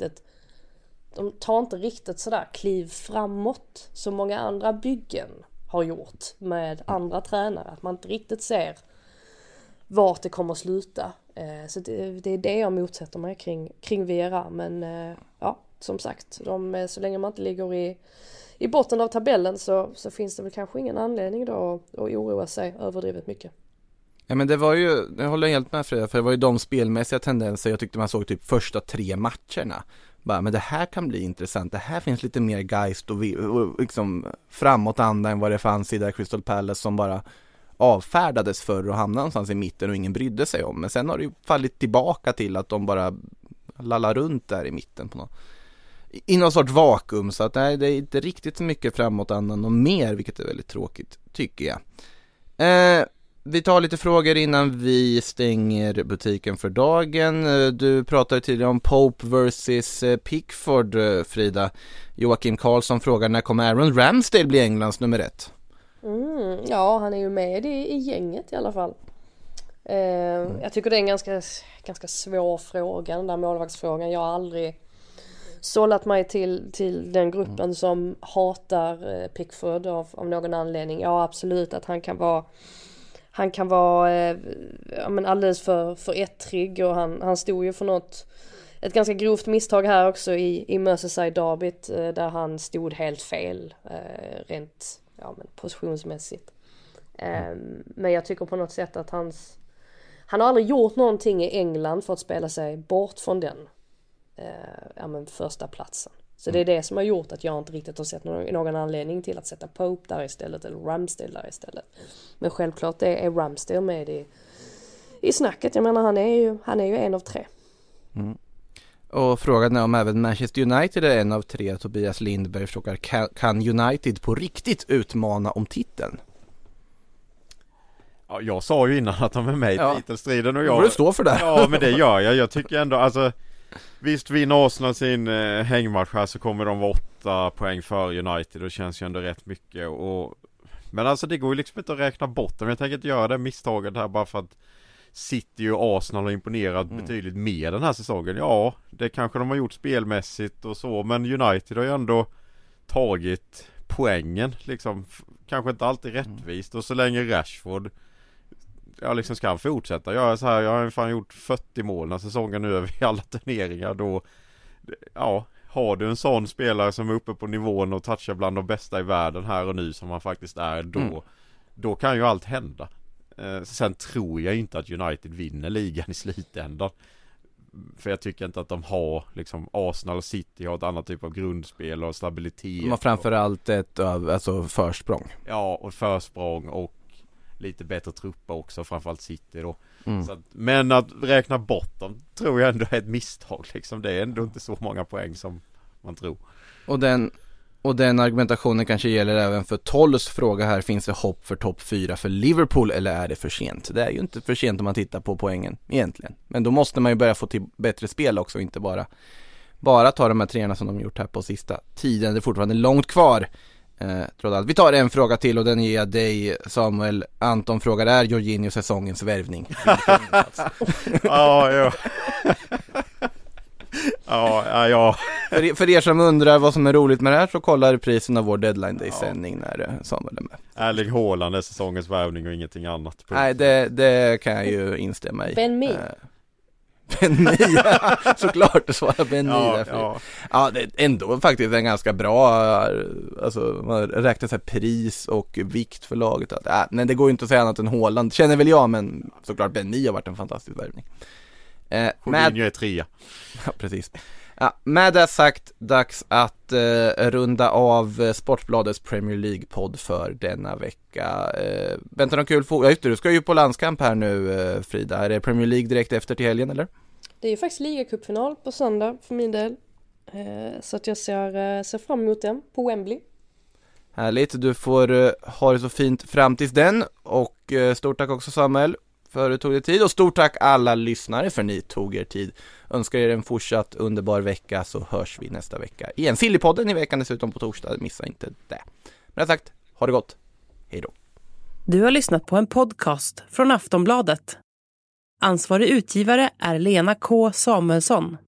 de tar inte riktigt sådär kliv framåt som många andra byggen har gjort med andra tränare. Att man inte riktigt ser vart det kommer att sluta. Så det är det jag motsätter mig kring Vieira. Men som sagt, så länge man inte ligger i botten av tabellen så finns det väl kanske ingen anledning då att oroa sig överdrivet mycket. Ja, men det var ju, jag håller helt med Frida, för det var ju de spelmässiga tendenser jag tyckte man såg typ första 3 matcherna. Men det här kan bli intressant, det här finns lite mer geist och liksom framåtanda än vad det fanns i där Crystal Palace som bara avfärdades för och hamnade någonstans i mitten och ingen brydde sig om. Men sen har det ju fallit tillbaka till att de bara lallar runt där i mitten på i någon sorts vakuum, så att nej, det är inte riktigt så mycket framåtandan och mer, vilket är väldigt tråkigt tycker jag. Vi tar lite frågor innan vi stänger butiken för dagen. Du pratade tidigare om Pope versus Pickford, Frida. Joakim Karlsson frågar, när kommer Aaron Ramsdale bli Englands nummer 1? Ja, han är ju med i gänget i alla fall. Jag tycker det är en ganska svår fråga, den där målvaktsfrågan. Jag har aldrig sållat mig till den gruppen som hatar Pickford av någon anledning. Ja, absolut att han kan vara alldeles för ettrig, och han stod ju för ett ganska grovt misstag här också i Merseyside-derbyt där han stod helt fel rent positionsmässigt. Men jag tycker på något sätt att han har aldrig gjort någonting i England för att spela sig bort från den första platsen. Så det är det som har gjort att jag inte riktigt har sett någon anledning till att sätta Pope där istället eller Ramsdale där istället. Men självklart är Ramsdale med i snacket. Jag menar han är ju en av 3. Mm. Och frågan är om även Manchester United är en av 3. Tobias Lindberg frågar, kan United på riktigt utmana om titeln? Ja, jag sa ju innan att de är med i titelstriden och jag... Får du stå för det? Ja, men det gör jag. Jag tycker ändå, alltså... Visst, vinner Arsenal sin hängmatch här så kommer de vara 8 poäng för United. Och känns ju ändå rätt mycket. Men alltså det går ju liksom inte att räkna bort dem. Jag tänker inte göra det misstaget här bara för att City och Arsenal har imponerat betydligt mer den här säsongen. Ja, det kanske de har gjort spelmässigt och så. Men United har ju ändå tagit poängen. Liksom, kanske inte alltid rättvist. Och så länge Rashford liksom ska han fortsätta göra så här. Jag har fan gjort 40 mål när säsongen nu över i alla turneringar. Då, har du en sån spelare som är uppe på nivån och touchar bland de bästa i världen här och nu som han faktiskt är, då kan ju allt hända. Sen tror jag inte att United vinner ligan i slutändan. För jag tycker inte att de har liksom, Arsenal och City har ett annat typ av grundspel och stabilitet. De har framförallt ett försprång. Ja, och försprång och lite bättre trupper också, framförallt City då. Så att, men att räkna bort dem tror jag ändå är ett misstag liksom. Det är ändå inte så många poäng som man tror. Och den argumentationen kanske gäller även för Tolls fråga här. Finns det hopp för topp 4 för Liverpool eller är det för sent? Det är ju inte för sent om man tittar på poängen egentligen. Men då måste man ju börja få till bättre spel också, inte bara ta de här 3 som de gjort här på sista tiden. Det är fortfarande långt kvar. Vi tar en fråga till och den ger jag dig, Samuel. Anton frågar, är Jorginho säsongens värvning? Ja. För er som undrar vad som är roligt med det här så kolla reprisen av vår Deadline Day-sändning när Samuel är med. Erling Haaland är säsongens värvning och ingenting annat. Nej, det kan jag ju instämma i. Ben Mee. Såklart att svara Ben Mee. Ja, det är ändå faktiskt en ganska bra, alltså man räknar så här pris och vikt för laget. Men det går ju inte att säga annat än Haaland, känner väl jag, men såklart Ben Mee har varit en fantastisk värvning. Jorginho är 3. Ja, precis. Ja, med det sagt, dags att runda av Sportbladets Premier League-podd för denna vecka. Väntar någon kul du ska ju på landskamp här nu, Frida. Är det Premier League direkt efter till helgen, eller? Det är ju faktiskt ligacupfinal på söndag för min del. Så att jag ser fram emot den på Wembley. Härligt, du får ha det så fint fram tills den. Och stort tack också, Samuel, för att du tog dig tid. Och stort tack alla lyssnare för ni tog er tid. Önskar er en fortsatt underbar vecka, så hörs vi nästa vecka i en Sillypodden i veckan dessutom på torsdag. Missa inte det. Men det sagt, ha det gott. Hej då. Du har lyssnat på en podcast från Aftonbladet. Ansvarig utgivare är Lena K. Samuelsson.